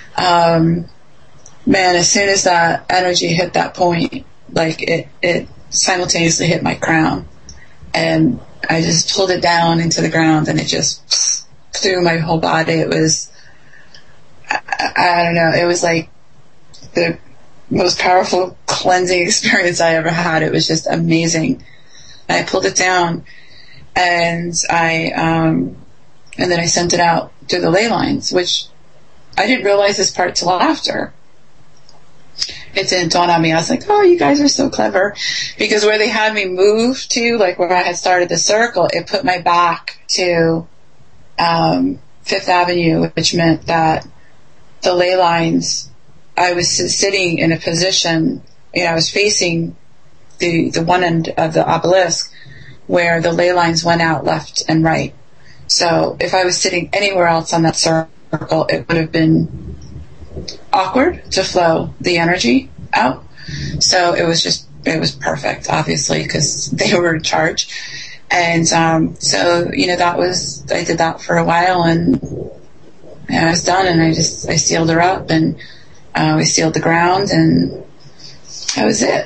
as soon as that energy hit that point, like it simultaneously hit my crown. And I just pulled it down into the ground, and it just through my whole body. It was, I don't know, it was like the most powerful cleansing experience I ever had. It was just amazing. And I pulled it down, and then I sent it out through the ley lines, which I didn't realize this part till after. It didn't dawn on me. I was like, oh, you guys are so clever. Because where they had me move to, like where I had started the circle, it put my back to Fifth Avenue, which meant that the ley lines, I was sitting in a position, I was facing the one end of the obelisk where the ley lines went out left and right. So if I was sitting anywhere else on that circle, it would have been awkward to flow the energy out. So it was perfect, obviously, because they were in charge. And I did that for a while, and I was done, and I sealed her up, and we sealed the ground, and that was it.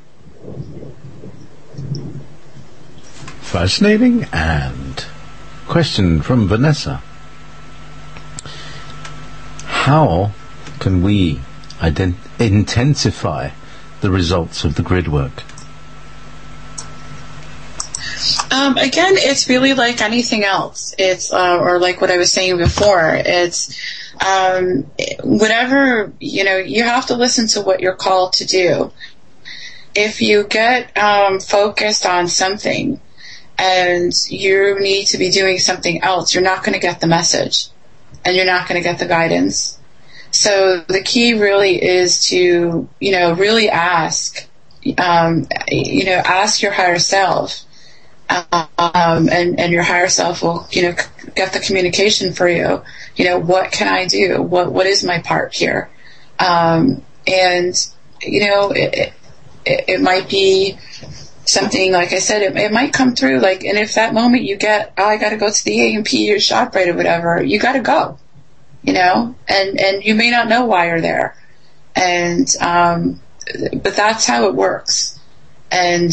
Fascinating. And question from Vanessa: how can we intensify the results of the grid work? Again, it's really like anything else. It's or like what I was saying before. It's whatever, you have to listen to what you're called to do. If you get focused on something and you need to be doing something else, you're not going to get the message, and you're not going to get the guidance. So the key really is to, really ask, ask your higher self, and your higher self will, get the communication for you. What can I do? What is my part here? It might be something, like I said, it might come through, and if that moment you get, I got to go to the A&P or ShopRite or whatever, you got to go. And you may not know why you're there. And, but that's how it works. And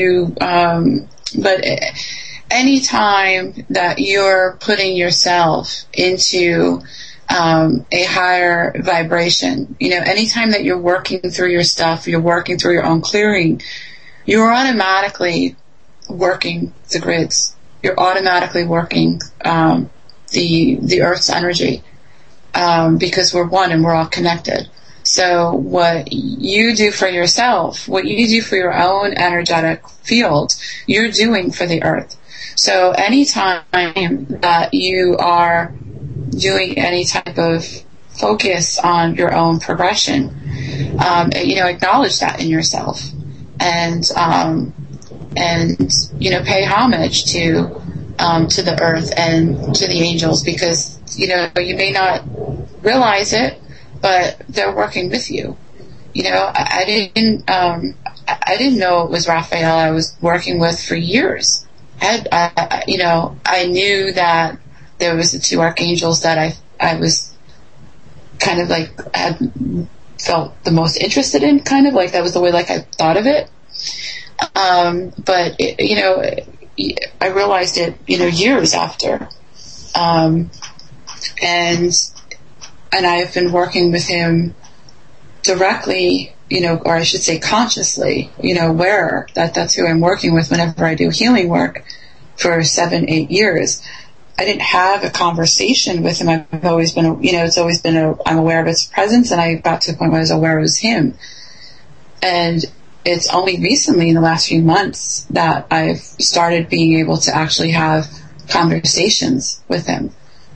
but any time that you're putting yourself into, a higher vibration, anytime that you're working through your stuff, you're working through your own clearing, you're automatically working the grids. You're automatically working, the Earth's energy. Because we're one and we're all connected. So what you do for yourself, what you do for your own energetic field, you're doing for the Earth. So anytime that you are doing any type of focus on your own progression, acknowledge that in yourself, and pay homage to the Earth and to the angels, because you may not realize it, but they're working with you. I didn't know it was Raphael I was working with for years. I knew that there was the two archangels that I was kind of like had felt the most interested in, kind of like that was the way like I thought of it. But I realized it, years after. And I've been working with him directly, or I should say consciously, aware that that's who I'm working with whenever I do healing work for 7-8 years. I didn't have a conversation with him. I've always been, I'm aware of his presence, and I got to the point where I was aware it was him. And it's only recently in the last few months that I've started being able to actually have conversations with him.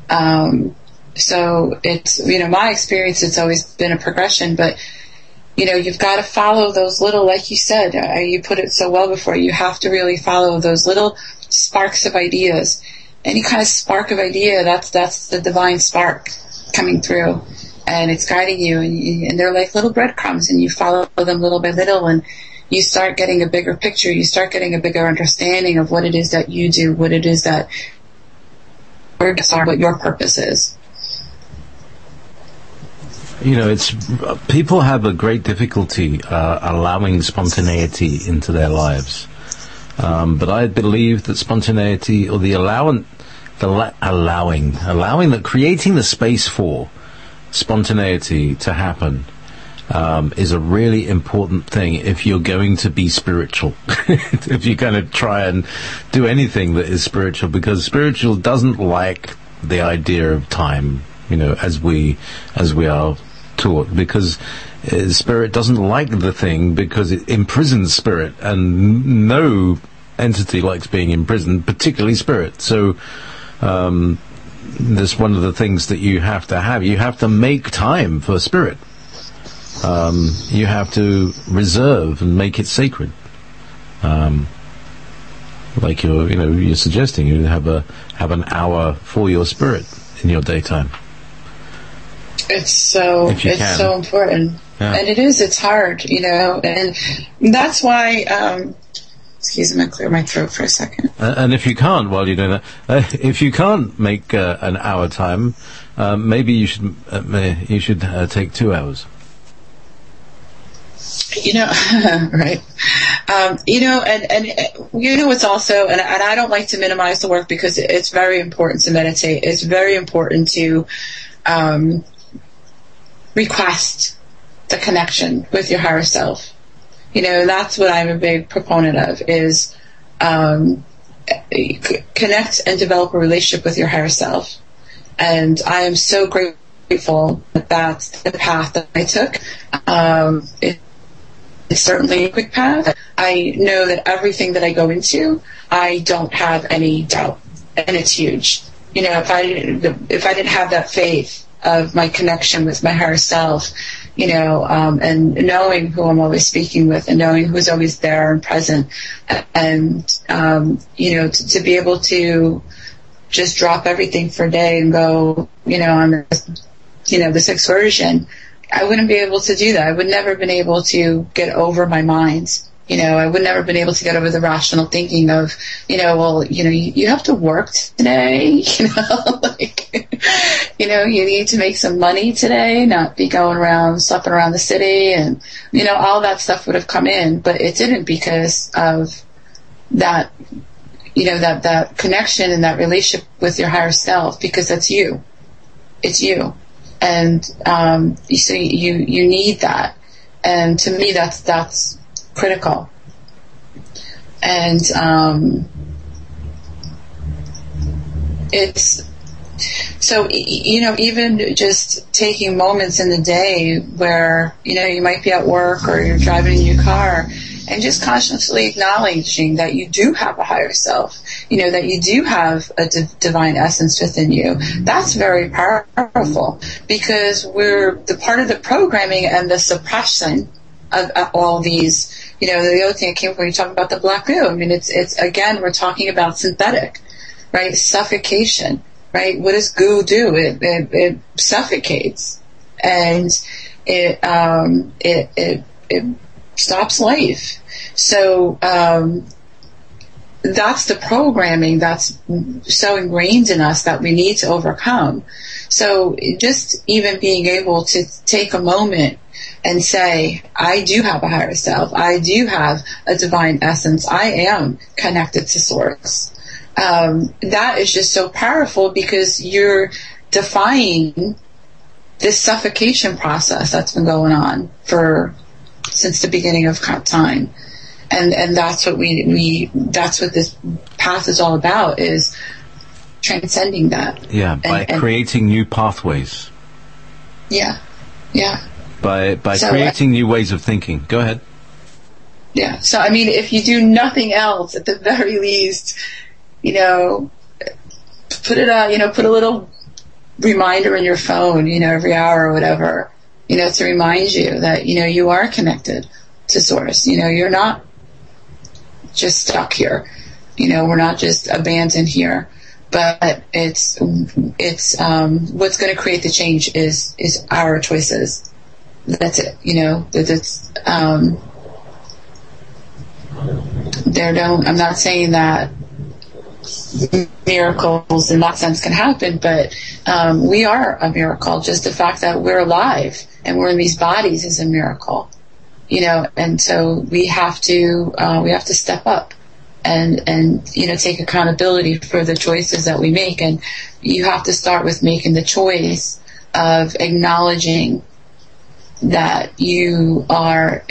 So it's, my experience, it's always been a progression, but, you've got to follow those little, like you said, you put it so well before, you have to really follow those little sparks of ideas. Any kind of spark of idea, that's the divine spark coming through, and it's guiding you, and they're like little breadcrumbs, and you follow them little by little, and you start getting a bigger picture, you start getting a bigger understanding of what it is that you do, what it is that what your purpose is. It's people have a great difficulty allowing spontaneity into their lives, but I believe that spontaneity, or creating the space for spontaneity to happen, is a really important thing if you're going to be spiritual. If you're going to try and do anything that is spiritual, because spiritual doesn't like the idea of time, as we are taught, because spirit doesn't like the thing because it imprisons spirit, and no entity likes being imprisoned, particularly spirit. So that's one of the things that you have to have. You have to make time for spirit. You have to reserve and make it sacred. Like you're suggesting, you have an hour for your spirit in your daytime. It's so important. Yeah. And it's hard, and that's why, excuse me, I'm going to clear my throat for a second. And if you can't, while you're doing that, if you can't make an hour time, maybe you should take 2 hours. Right. And it's also, and I don't like to minimize the work because it's very important to meditate. It's very important to request the connection with your higher self. That's what I'm a big proponent of, is connect and develop a relationship with your higher self. And I am so grateful that that's the path that I took. It's certainly a quick path. I know that everything that I go into, I don't have any doubt, and it's huge. If I didn't have that faith of my connection with my higher self, and knowing who I'm always speaking with, and knowing who's always there and present, and to be able to just drop everything for a day and go, on this excursion, I wouldn't be able to do that. I would never have been able to get over my mind. I would never have been able to get over the rational thinking of, you have to work today, you need to make some money today, not be going around, sleeping around the city, and, all that stuff would have come in, but it didn't, because of that, that connection and that relationship with your higher self, because that's you. It's you. And, so you need that. And to me, that's critical. And it's so, even just taking moments in the day where, you might be at work or you're driving in your car, and just consciously acknowledging that you do have a higher self, that you do have a divine essence within you. That's very powerful, because we're the part of the programming and the suppression of all these, the other thing that came up when you talk about the black moon. It's again, we're talking about synthetic, right? Suffocation, right? What does goo do? It suffocates, and it stops life. So that's the programming that's so ingrained in us that we need to overcome. So just even being able to take a moment and say, I do have a higher self. I do have a divine essence. I am connected to Source. That is just so powerful, because you're defying this suffocation process that's been going on since the beginning of time. And that's what that's what this path is all about, is transcending that. Yeah, by creating new pathways. Yeah. By creating new ways of thinking. Go ahead. Yeah. So, if you do nothing else, at the very least, put it out, put a little reminder in your phone, every hour or whatever, to remind you that, you are connected to Source. You're not just stuck here. We're not just abandoned here. But it's what's going to create the change is our choices. That's it. I'm not saying that miracles in that sense can happen, but we are a miracle. Just the fact that we're alive and we're in these bodies is a miracle. And so we have to step up and take accountability for the choices that we make. And you have to start with making the choice of acknowledging that you are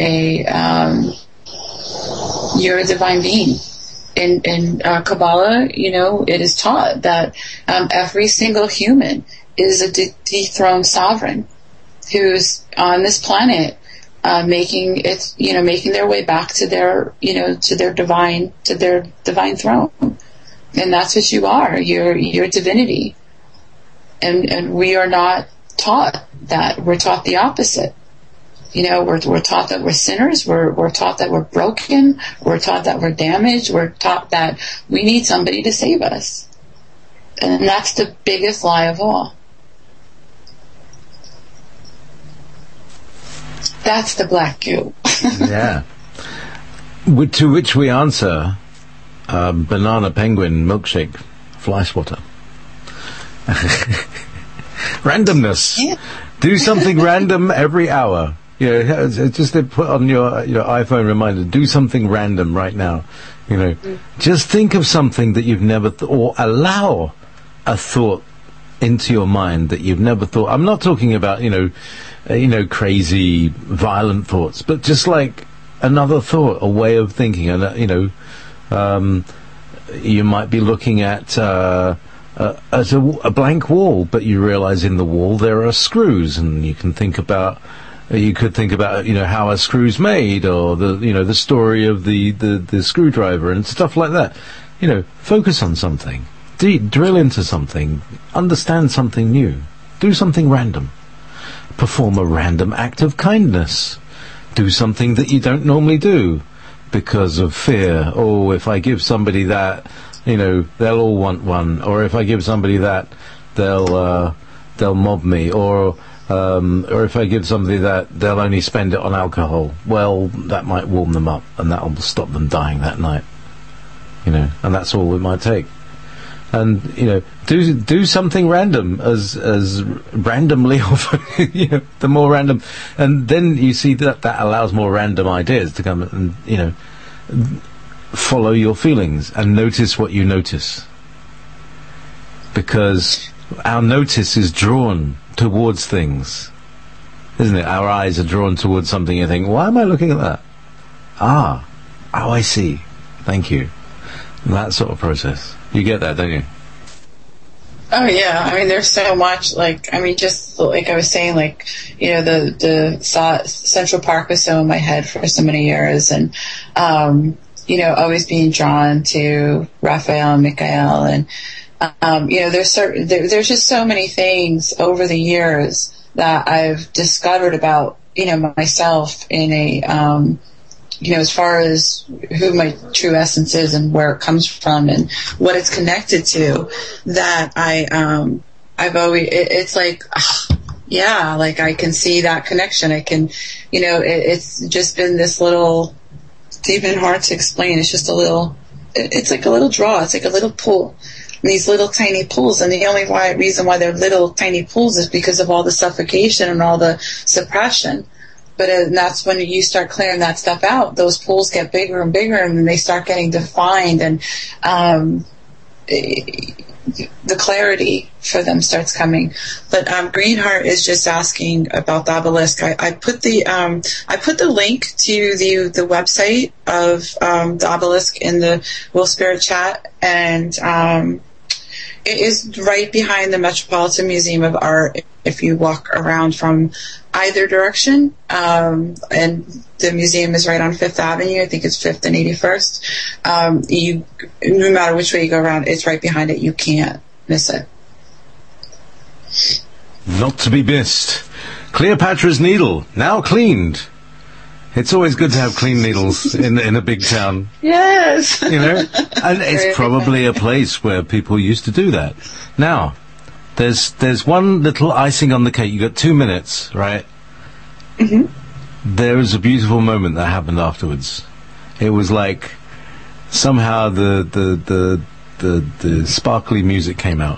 you're a divine being. In Kabbalah, it is taught that every single human is a dethroned sovereign who's on this planet, making their way back to their divine throne, and that's what you are. You're divinity, and we are not taught that. We're taught the opposite. We're taught that we're sinners. We're taught that we're broken. We're taught that we're damaged. We're taught that we need somebody to save us, and that's the biggest lie of all. That's the black goo. Yeah. To which we answer, banana, penguin, milkshake, fly swatter. Randomness. Yeah. Do something random every hour. Just to put on your iPhone reminder, do something random right now. Just think of something that you've never or allow a thought into your mind that you've never thought. I'm not talking about, crazy, violent thoughts, but just like another thought, a way of thinking. And, you might be looking at a blank wall, but you realize in the wall there are screws, and you could think about, how a screw's made, or the story of the screwdriver and stuff like that. Focus on something. Drill into something, understand something new, do something random, perform a random act of kindness, do something that you don't normally do because of fear. Oh, if I give somebody that, they'll all want one, or if I give somebody that, they'll mob me, or if I give somebody that, they'll only spend it on alcohol. Well, that might warm them up, and that'll stop them dying that night. And that's all it might take. And do something random as randomly, the more random, and then you see that allows more random ideas to come and follow your feelings and notice what you notice, because our notice is drawn towards things, isn't it? Our eyes are drawn towards something. You think, why am I looking at that? Oh, I see. Thank you. That sort of process. You get that, don't you? Oh yeah, there's so much. Just like I was saying, the Central Park was so in my head for so many years, and always being drawn to Raphael and Michael, and there's just so many things over the years that I've discovered about myself in a as far as who my true essence is and where it comes from and what it's connected to, that I've always, it's like, yeah, like I can see that connection. I can, it's just been this little, it's even hard to explain. It's just it's like a little draw. It's like a little pull. And these little tiny pulls, and the only reason why they're little tiny pulls is because of all the suffocation and all the suppression. But that's when you start clearing that stuff out. Those pools get bigger and bigger, and then they start getting defined, and the clarity for them starts coming. But Greenheart is just asking about the obelisk. I put the link to the website of the obelisk in the Will Spirit chat, and it is right behind the Metropolitan Museum of Art if you walk around from either direction. And the museum is right on 5th Avenue. I think it's 5th and 81st. No matter which way you go around, it's right behind it. You can't miss it. Not to be missed. Cleopatra's Needle, now cleaned. It's always good to have clean needles in a big town. Yes. And it's probably a place where people used to do that. Now, there's one little icing on the cake. You got 2 minutes, right? Mm-hmm. There was a beautiful moment that happened afterwards. It was like somehow the sparkly music came out.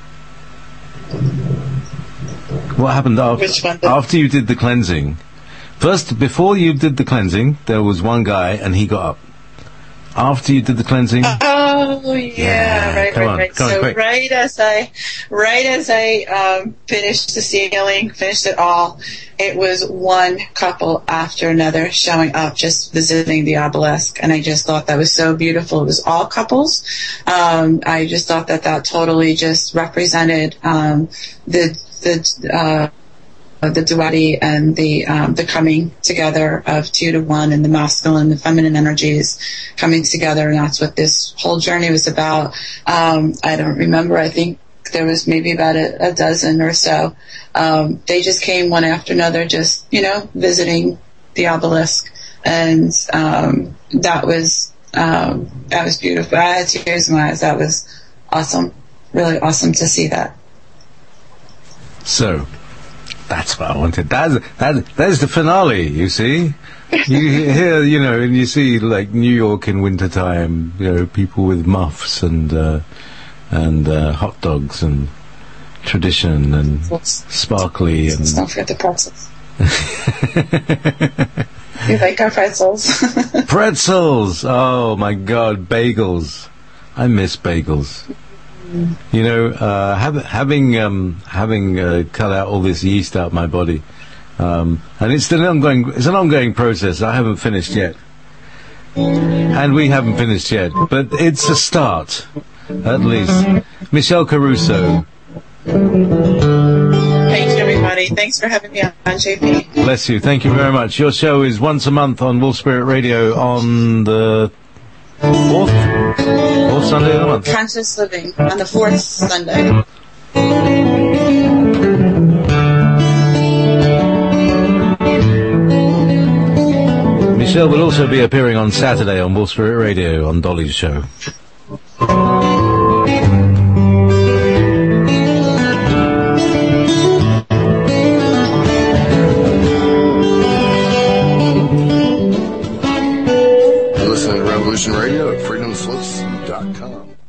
What happened after you did the cleansing? First, before you did the cleansing, there was one guy, and he got up. After you did the cleansing, Oh yeah, right. Come on, So quick. right as I finished the ceiling, finished it all, it was one couple after another showing up, just visiting the obelisk, and I just thought that was so beautiful. It was all couples. I just thought that totally just represented the duality and the coming together of 2 to 1, and the masculine and the feminine energies coming together, and that's what this whole journey was about. I don't remember. I think there was maybe about a dozen or so. They just came one after another, just visiting the obelisk, and that was beautiful. I had tears in my eyes. That was awesome, really awesome to see that. So. That's what I wanted. There's the finale, you see. You hear, and you see, like, New York in wintertime, people with muffs and hot dogs and tradition and sparkly and... Don't forget the pretzels. You like our pretzels? Pretzels! Oh, my God, bagels. I miss bagels. Having cut out all this yeast out of my body, and it's an ongoing process. I haven't finished yet, and we haven't finished yet, but it's a start, at least. Michelle Caruso. Thanks, everybody. Thanks for having me on, JP. Bless you. Thank you very much. Your show is once a month on Wolf Spirit Radio on the 4th Sunday of the month. Conscious Living on the 4th Sunday. Michelle will also be appearing on Saturday on Wolf Spirit Radio on Dolly's show. Listening to Revolution Radio at freedomslips.com.